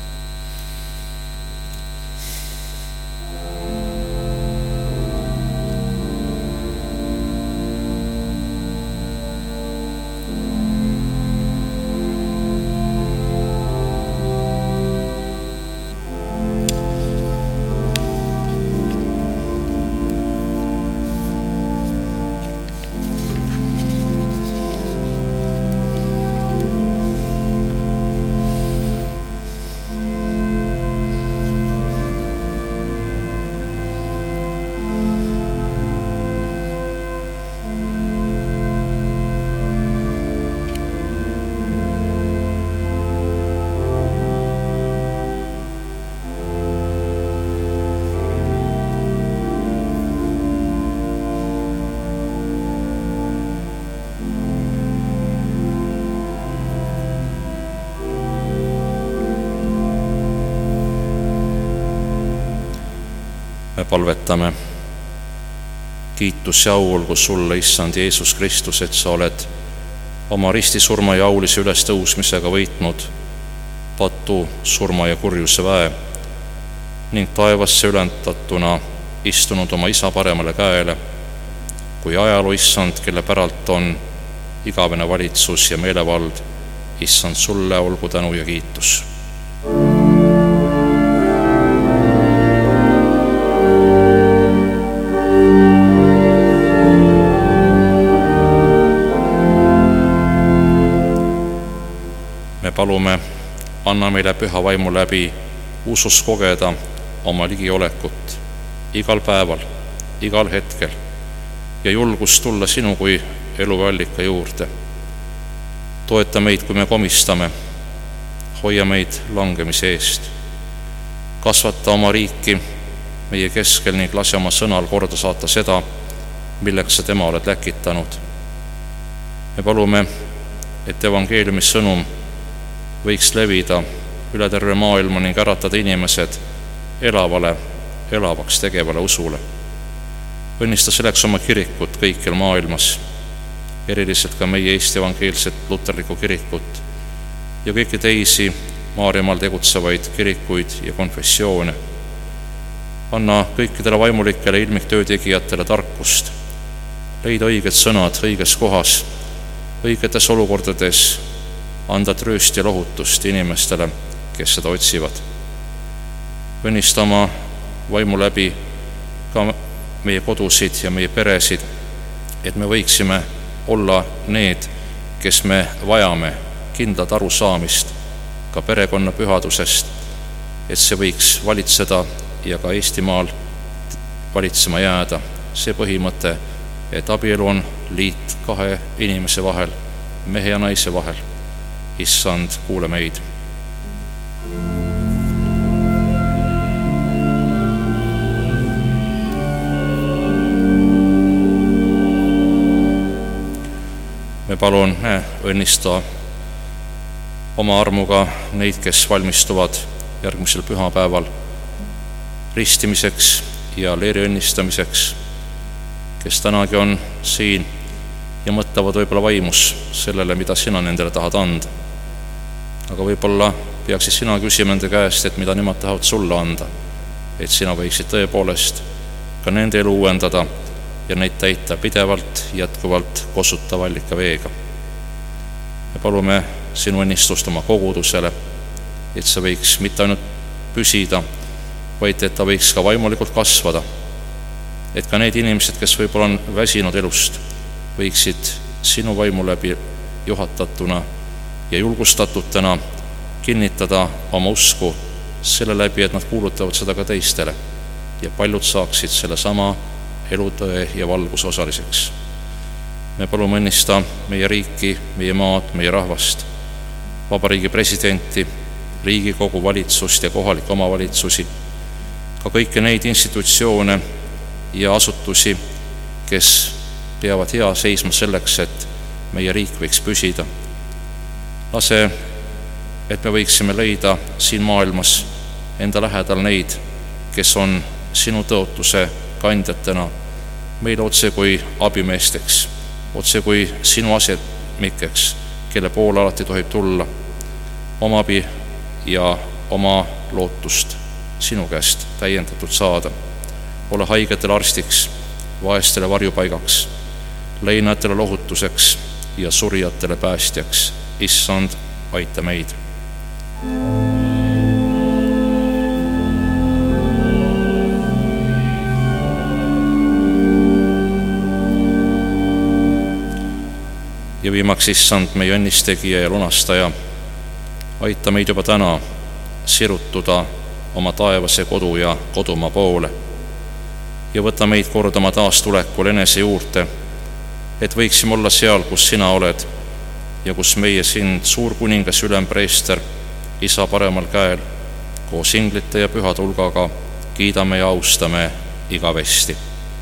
Me palvetame. Kiitus ja au olgu sulle, Issand Jeesus Kristus, et sa oled oma ristisurma ja aulise ülestõusmisega võitnud patu, surma ja kurjuse väe ning taevasse ülendatuna istunud oma isa paremale käele, kui ajaloo Issand, kelle päralt on igavene valitsus ja meelevald. Issand, sulle olgu tänu ja kiitus. Me palume, anna meile püha vaimu läbi usus kogeda oma ligiolekut igal päeval, igal hetkel ja julgust tulla sinu kui eluallika juurde. Toeta meid, kui me komistame, hoia meid langemise eest. Kasvata oma riiki meie keskel ning lase oma sõnal korda saata seda, milleks sa tema oled läkitanud. Me palume, et evangeeliumi sõnum võiks levida üle terve maailma ning äratada inimesed elavaks tegevale usule. Õnnista selleks oma kirikut kõikjal maailmas. eriliselt ka meie Eesti Evangeelset Luterlikku kirikut ja kõiki teisi Maarjamaal tegutsevaid kirikuid ja konfessioone. Anna kõikidele vaimulikele ilmiktöötegijatele tarkust, leida õiged sõnad õiges kohas, õigetes olukordades, anda trööst ja lohutust inimestele, kes seda otsivad. Õnnista oma vaimu läbi ka meie kodusid ja meie peresid, et me võiksime olla need, kes me vajame kindlat arusaamist ka perekonna pühadusest, et see võiks valitseda ja ka Eestimaal valitsema jääda. See põhimõte, et abielu on liit kahe inimese vahel, mehe ja naise vahel. Issand, kuule meid. Me palun õnnista oma armuga neid, kes valmistuvad järgmisel pühapäeval ristimiseks ja leeri õnnistamiseks, kes tänagi on siin ja mõtlevad võib-olla vaimus sellele, mida sina nendele tahad anda. Aga võib-olla peaksid sina küsima nende käest, et mida nemad tahavad sulle anda, et sina võiksid tõepoolest ka nende elu uuendada ja neid täita pidevalt, jätkuvalt kosutava allikaveega. Me palume sinu õnnistust oma kogudusele, et see võiks mitte ainult püsida, vaid et ta võiks ka vaimulikult kasvada. Et ka need inimesed, kes võib-olla on väsinud elust, võiksid sinu vaimu läbi juhatatuna ja julgustatutena kinnitada oma usku selle läbi, et nad kuulutavad seda ka teistele ja paljud saaksid selle sama elutõe ja valguse osaliseks. Me palume õnnista meie riiki, meie maad, meie rahvast, vabariigi presidenti, Riigikogu valitsust ja kohalikke omavalitsusi, ka kõiki neid institutsioone ja asutusi, kes peavad hea seisma selleks, et meie riik võiks püsida. Lase, et me võiksime leida siin maailmas enda lähedal neid, kes on sinu tõotuse kandjatena meile otse kui abimeesteks, otse kui sinu asemikeks, kelle poole alati tohib tulla, oma abi ja oma lootust sinu käest täiendatud saada. Ole haigetele arstiks, vaestele varjupaigaks, leinajatele lohutuseks ja surijatele päästjaks. Issand, aita meid. Ja viimaks, Issand, meie õnnistegija ja lunastaja, aita meid juba täna sirutuda oma taevase kodu ja kodumaa poole ja võta meid kord oma taastulekul enese juurde, et võiksime olla seal, kus sina oled ja kus meie sind, suur kuningas ülempreester, Isa paremal käel, koos inglite ja pühade hulgaga kiidame ja austame igavesti.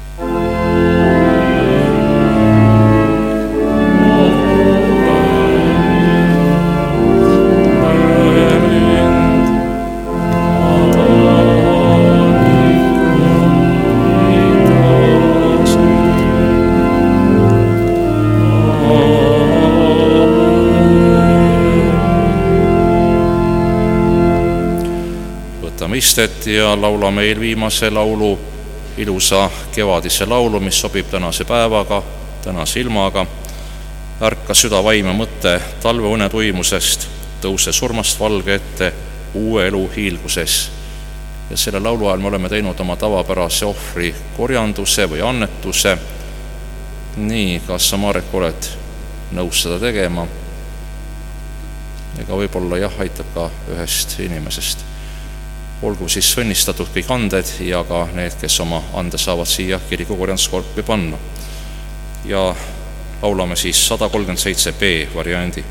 Istet ja laulame eelviimase laulu, ilusa kevadise laulu, mis sobib tänase päevaga, tänase ilmaga. Ärka süda vaim ja mõte talveune tuimusest, tõuse surmast valge ette uue elu hiilguses. Ja selle laulu ajal me oleme teinud oma tavapärase ohvri korjanduse või annetuse. Nii, kas sa, Marek, oled nõus seda tegema? Ega võib-olla aitab ka ühest inimesest. Olgu siis õnnistatud kõik anded ja ka need, kes oma ande saavad siia kiriku korjanduskorpi panna. Ja laulame siis 137b variandi.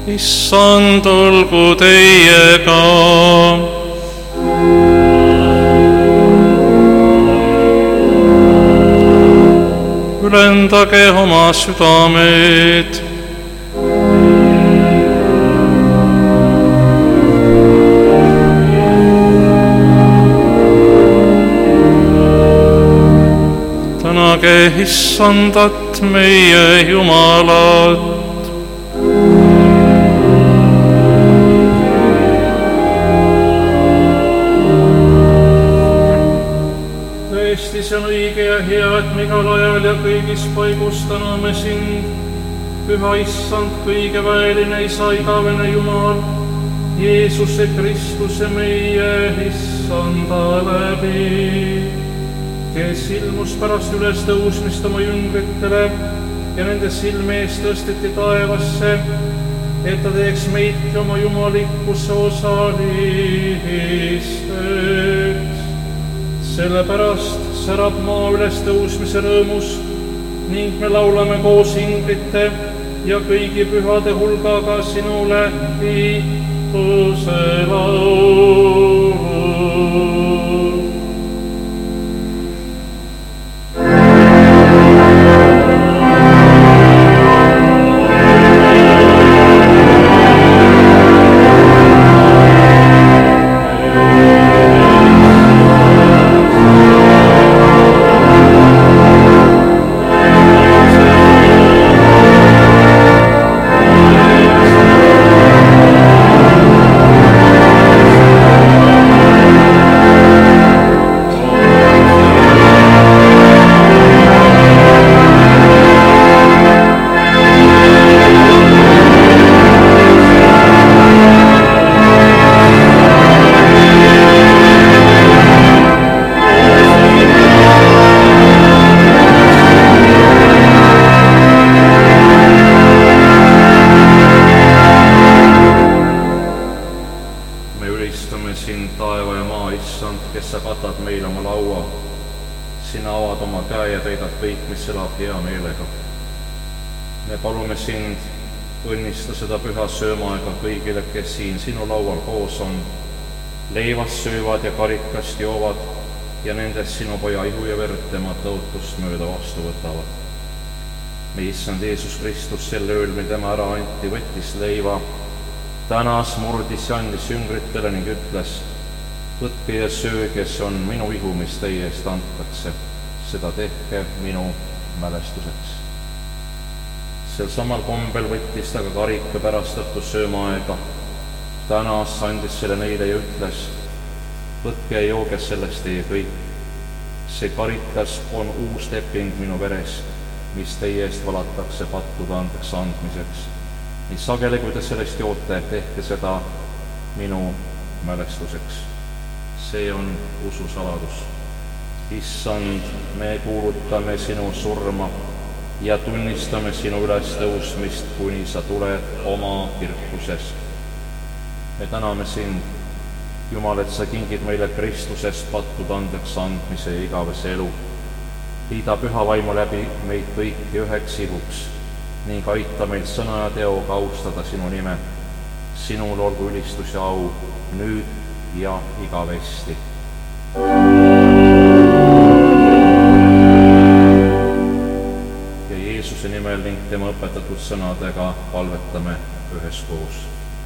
issand olgu teiega. Ülendage oma südamed. Tänage issandat meie Jumalat. Tõesti, see on õige ja hea, et me igal ajal ja kõigis paigus täname sind, püha issand, kõigeväeline isa, igavene Jumal, Jeesuse Kristuse meie issanda läbi, kes ilmus pärast ülestõusmist oma jüngritele ja nende silme eest tõsteti taevasse, et ta teeks meidki oma jumalikkuse osalisteks. Sellepärast särab maa ülestõusmise rõõmus ning me laulame koos inglite ja kõigi pühade hulgaga sinule kiituse laulu. Sina avad oma käe ja täidad kõik, mis elab hea meelega. Me palume sind, õnnista seda püha söömaaega kõigile, kes siin sinu laual koos on, leivast söövad ja karikast joovad ja nendest sinu poja ihu ja verd tema tõotust mööda vastu võtavad. Me issand Jeesus Kristus sel ööl, mil tema ära anti, võttis leiva, tänas, murdis ja andis jüngritele ning ütles: võtke ja sööge, see on minu ihu, mis teie eest antakse, seda tehke minu mälestuseks. Sel samal kombel võttis ta ka karika pärast õhtu söömaaega, tänas, andis selle neile ja ütles: võtke ja jooge sellest teie kõik. See karikas on uus leping minu veres, mis teie eest valatakse pattude andeks andmiseks. Nii sageli, kui te sellest joote, tehke seda minu mälestuseks. See on usu saladus. Issand, me kuulutame sinu surma ja tunnistame sinu ülestõusmist, kuni sa tuled oma kirkuses. Me täname sind, Jumal, et sa kingid meile Kristusest pattude andeks andmise ja igavese elu. Liida püha vaimu läbi meid kõiki üheks ihuks ning aita meil sõna ja teoga austada sinu nime. Sinul olgu ülistus ja au nüüd ja igavesti. Ja Jeesuse nimel ning tema õpetatud sõnadega palvetame üheskoos.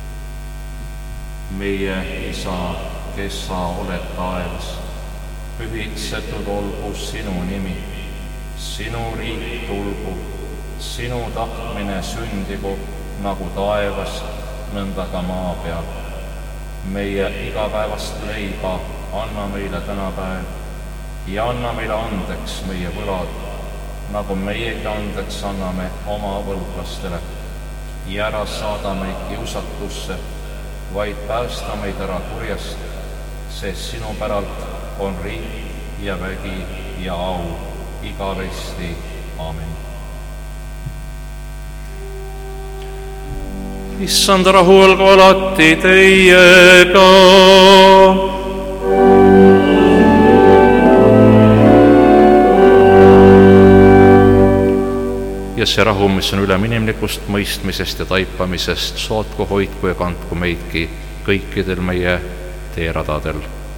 Meie Isa, kes sa oled taevas, pühitsetud olgu sinu nimi, sinu riik tulgu, sinu tahtmine sündigu nagu taevas, nõnda ka maa peal. Meie igapäevast leiba anna meile tänapäev ja anna meile andeks meie võlad, nagu meiegi andeks anname oma võlglastele. Ja ära saada meid kiusatusse, vaid päästa meid ära kurjast, sest sinu päralt on riik ja vägi ja au igavesti. Aamen. Issand, rahu olgu alati teiega. ja see rahu, mis on ülem inimlikust mõistmisest ja taipamisest, saatku, hoidku ja kandku meidki kõikidel meie teeradadel.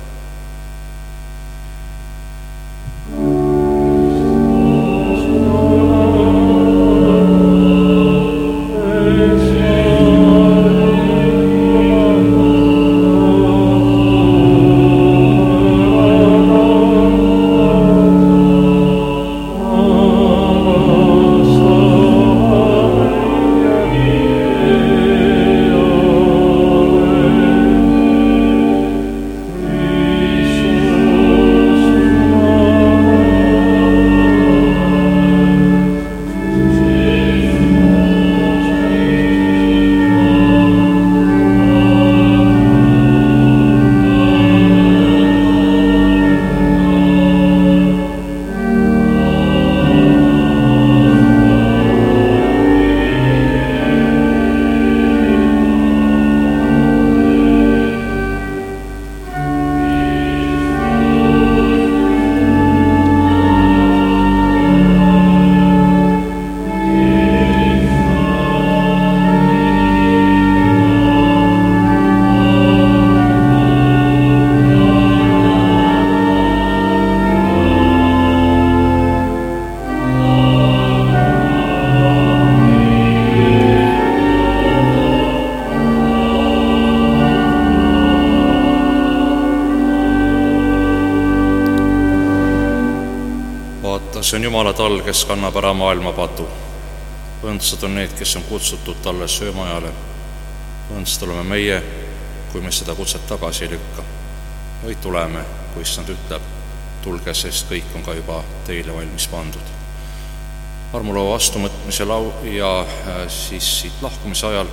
See on Jumala tall, kes kannab ära maailma patu. Õndsad on need, kes on kutsutud talle söömajale. Õndsad oleme meie, kui me seda kutset tagasi ei lükka. Vaid tuleme, kui issand ütleb, tulge, sest kõik on ka juba teile valmis pandud. Armuloo vastuvõtmise ja siis siit lahkumise ajal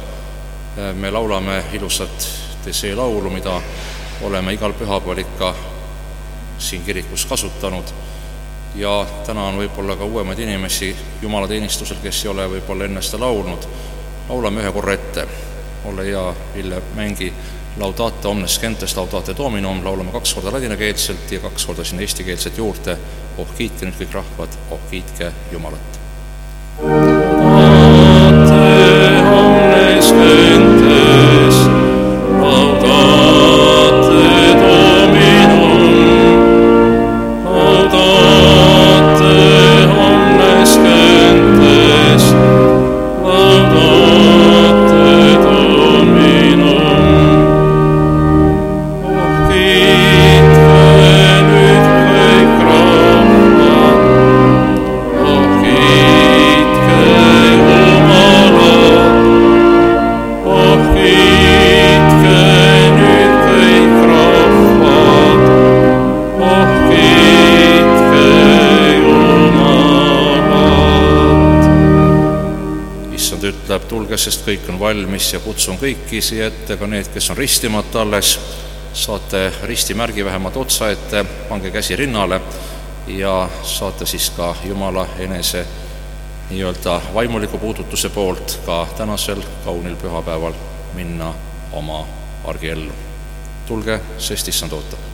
me laulame ilusat Tesee laulu, mida oleme igal pühapäeval ikka siin kirikus kasutanud. Ja täna on võib-olla ka uuemaid inimesi jumalateenistusel, kes ei ole võib-olla enne seda laulnud. Laulame ühe korra ette. Ole hea, Ville, mängi Laudate omnes gentes, Laudate Dominum. Laulame 2 korda ladinakeelselt ja 2 korda sinna eestikeelset juurde. Oh, kiitke nüüd kõik rahvad, oh, kiitke Jumalat. Laudate omnes gentes, Laudate Dominum. Tulge, sest kõik on valmis ja kutsun kõiki siia ette, ka need, kes on ristimata alles. Saate ristimärgi vähemalt otsa ette, pange käsi rinnale ja saate siis ka Jumala enese nii-öelda vaimuliku puudutuse poolt ka tänasel kaunil pühapäeval minna oma argiellu. Tulge, sest issand ootab.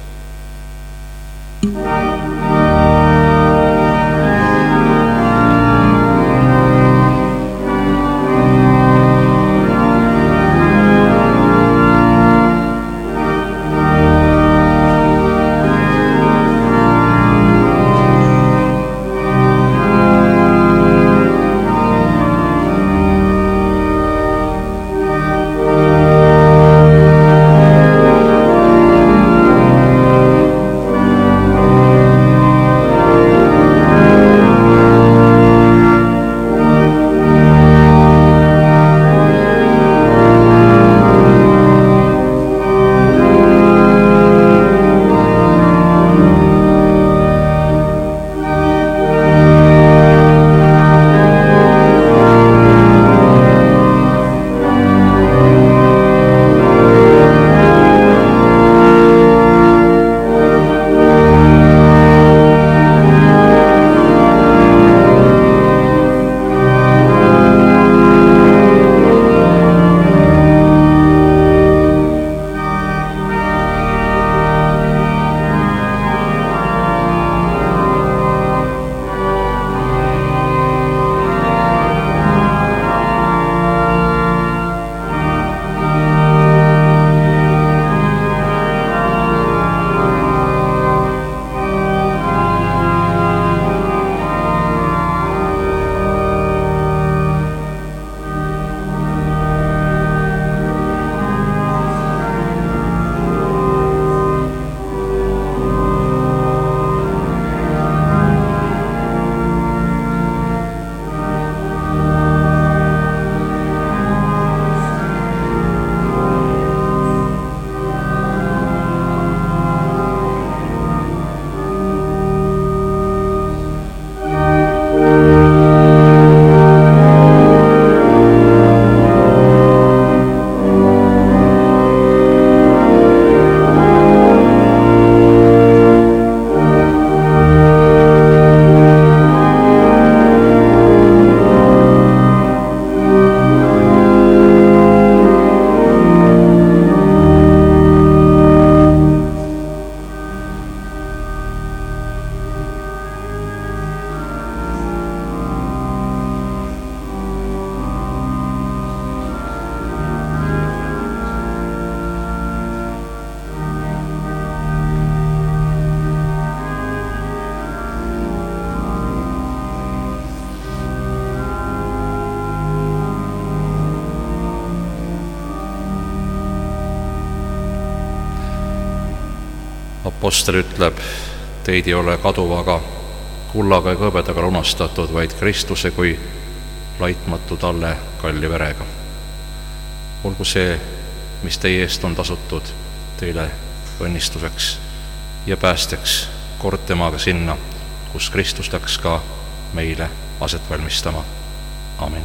Apostel ütleb, teid ei ole kaduvaga, kullaga ja hõbedaga lunastatud, vaid Kristuse kui laitmatu talle kalli verega. Olgu see, mis teie eest on tasutud, teile õnnistuseks ja päästeks kord temaga sinna, kus Kristus läks ka meile aset valmistama. Amen.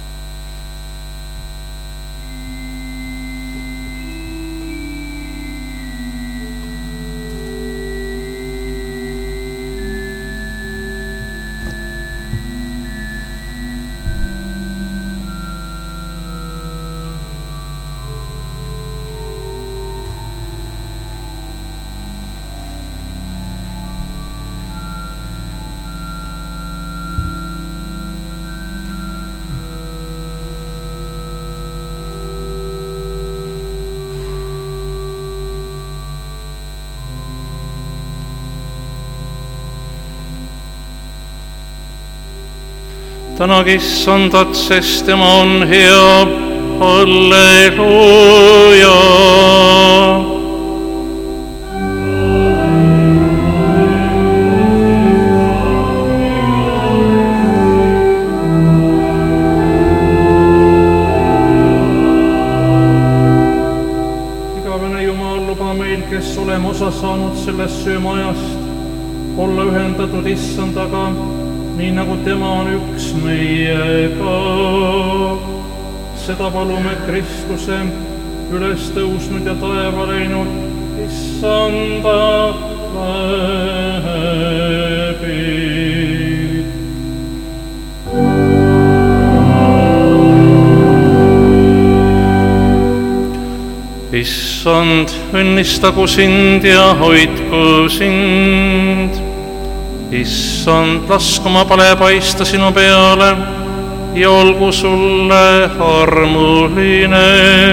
Tänage Issandat, sest tema on hea. Halleluuja. Igavene Jumal, luba meil, kes oleme osa saanud sellest söömaajast, olla ühendatud Issandaga, nii nagu tema on üks meiega. Seda palume Kristuse üles tõusnud ja taeva läinud Issanda läbi. Issand, õnnistagu sind ja hoidku sind. Issand, lask oma pale paista sinu peale ja olgu sulle armuline.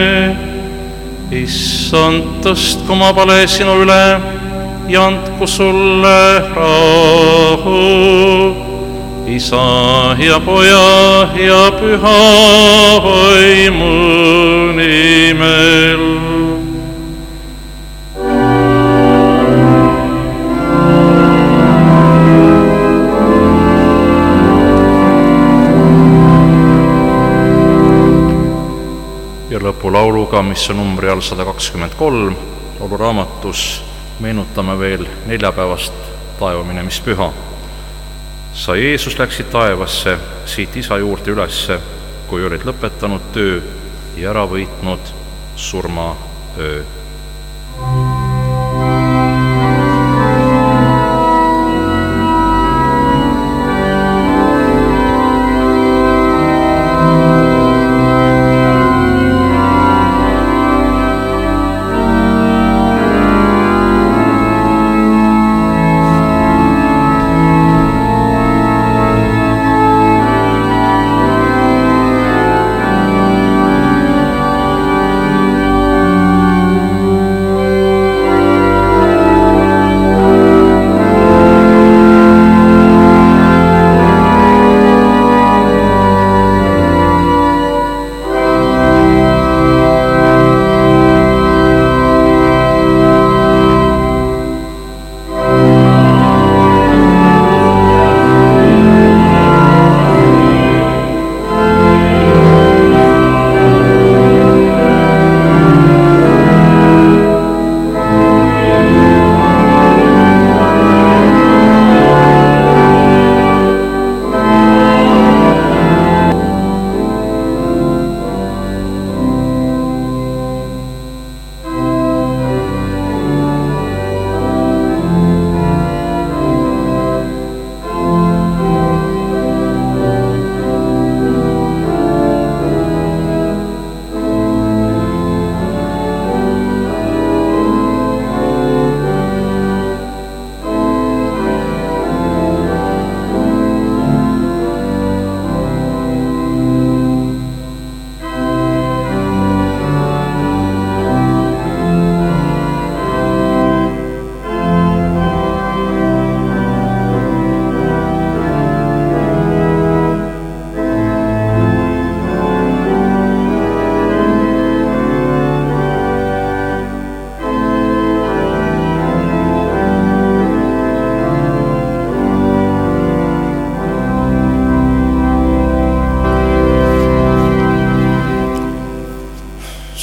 Issand, tõstku oma pale sinu üle ja andku sulle rahu. Isa ja Poja ja Püha Vaimu nimel. Lõpulauluga, mis on numbri all 123, lauluraamatus meenutame veel neljapäevast taevaminemist-püha. Sa, Jeesus, läksid taevasse, siit Isa juurde ülesse, kui olid lõpetanud töö ja ära võitnud surma öö.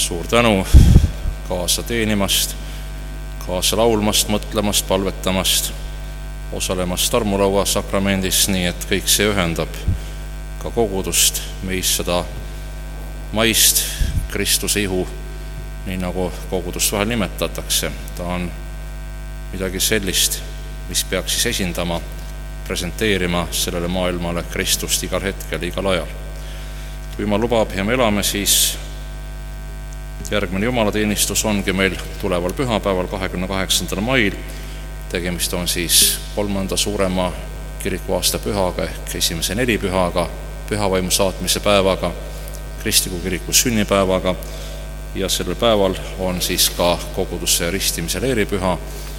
suur tänu kaasa teenimast, kaasa laulmast, mõtlemast, palvetamast, osalemast armulaua sakramendis, nii et kõik see ühendab ka kogudust meis seda maist Kristuse ihu, nii nagu kogudust vahel nimetatakse. Ta on midagi sellist, mis peaks siis esindama, presenteerima sellele maailmale Kristust igal hetkel, igal ajal. Kui Jumal lubab ja me elame, siis järgmine jumalateenistus ongi meil tuleval pühapäeval, 28. mail. Tegemist on siis 3. suurema kirikuaasta pühaga ehk esimese nelipühaga, pühavaimu saatmise päevaga, kristliku kiriku sünnipäevaga ja sellel päeval on siis ka koguduse ristimise leeripüha.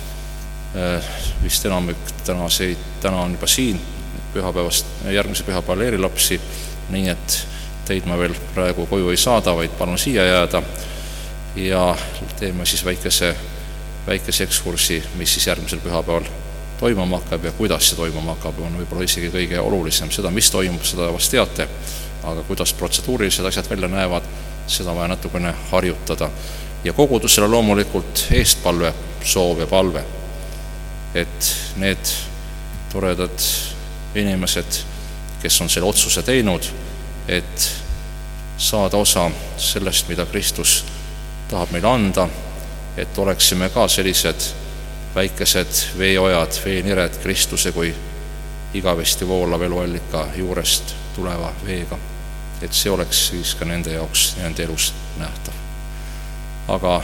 Vist enamik täna on juba siin pühapäevast, järgmise pühapäeva leerilapsi, nii et teid ma veel praegu koju ei saada, vaid palun siia jääda ja teeme siis väikese ekskursi, mis siis järgmisel pühapäeval toimuma hakkab ja kuidas see toimuma hakkab, on võib-olla isegi kõige olulisem. Seda, mis toimub, seda vast teate, aga kuidas protseduurilised asjad välja näevad, seda vaja natukene harjutada. Ja kogudusele loomulikult eestpalve, soov ja palve, et need toredad inimesed, kes on selle otsuse teinud, et saada osa sellest, mida Kristus tahab meile anda, et oleksime ka sellised väikesed veeojad, veenired Kristuse kui igavesti voolav eluallika juurest tuleva veega. Et see oleks siis ka nende jaoks, nende elus nähtav. Aga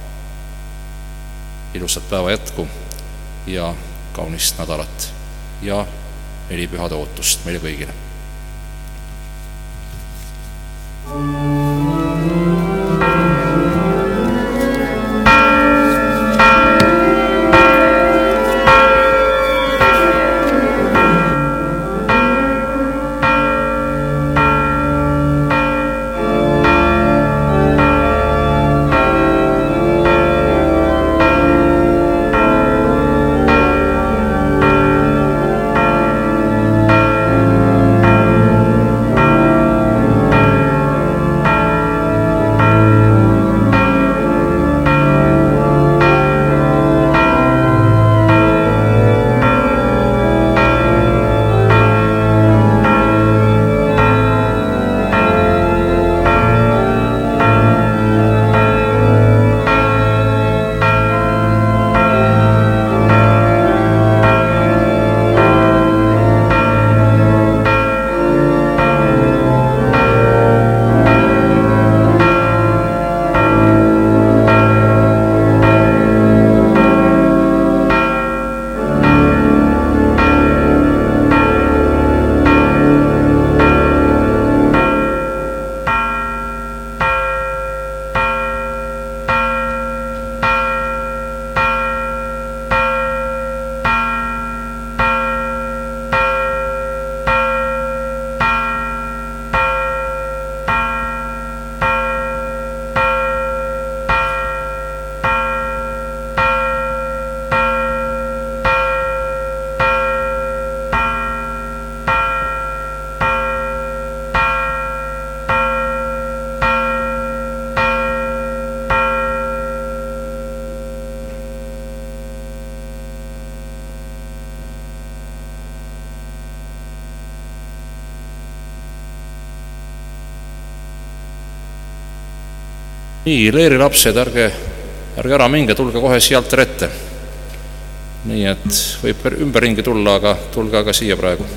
ilusat päeva jätku ja kaunist nädalat ja nelipühade ootust meile kõigile. Nii, leerilapsed, ärge ära minge, tulge kohe siia altari ette. Nii et võib ümberringi tulla, aga tulge aga siia praegu.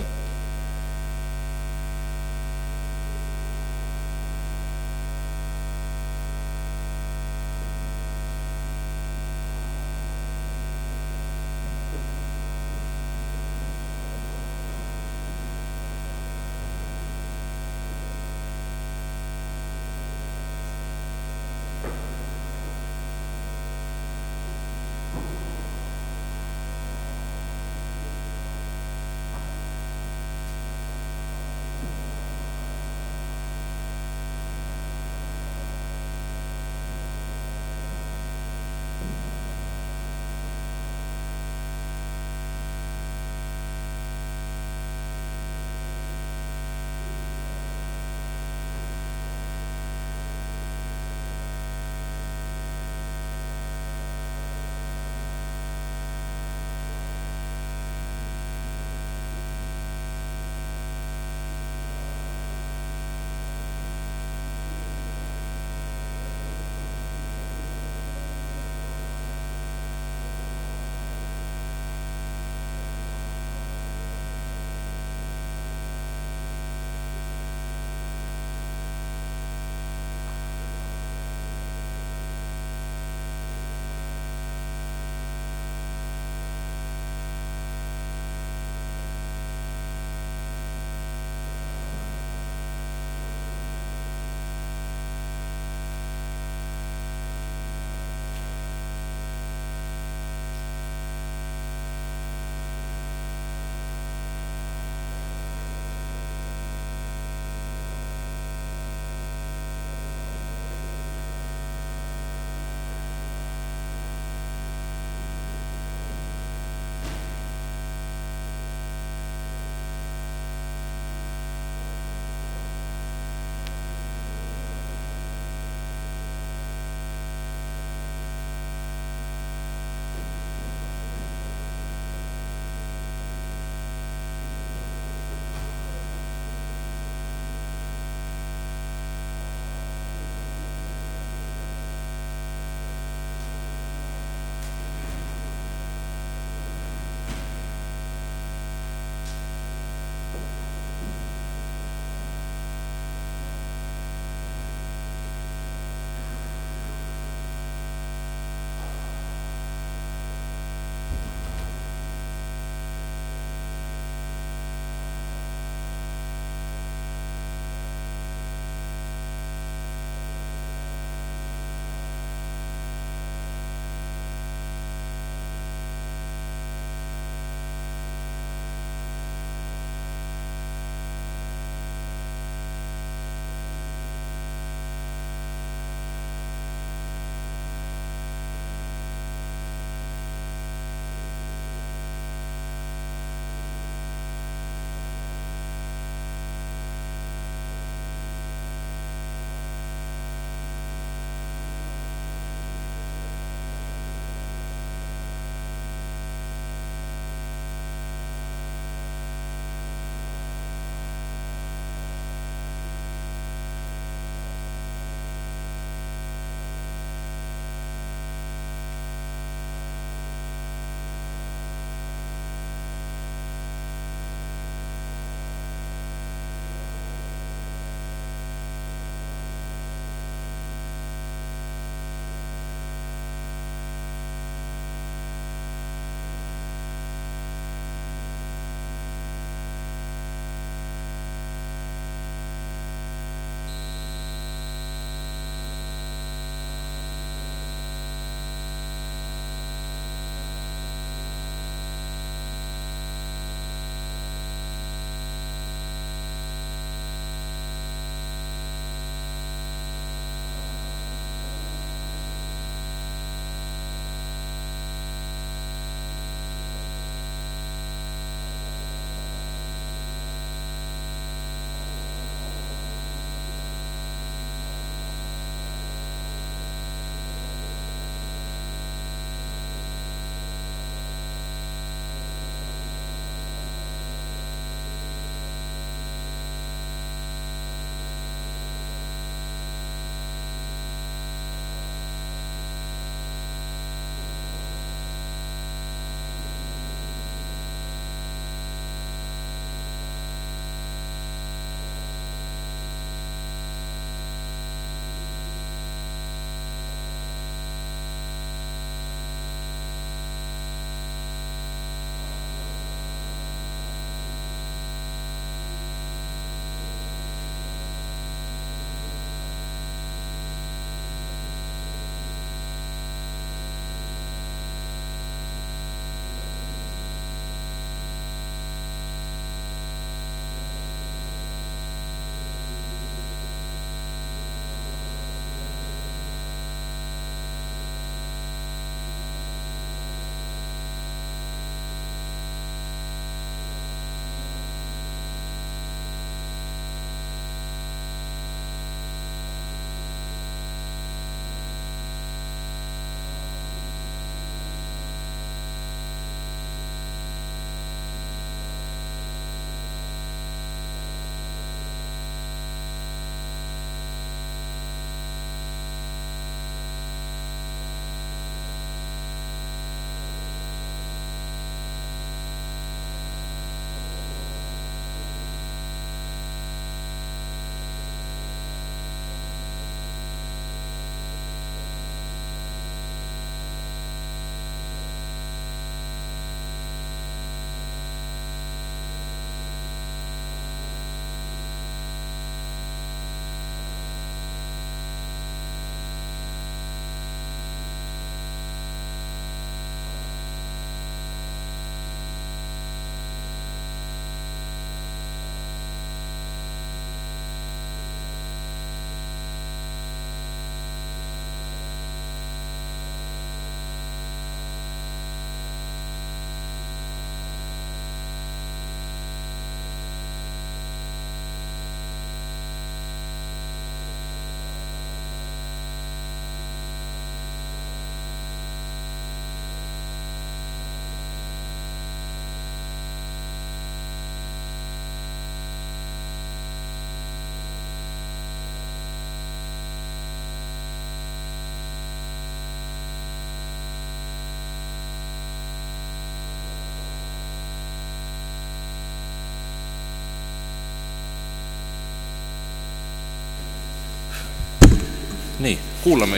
kuulame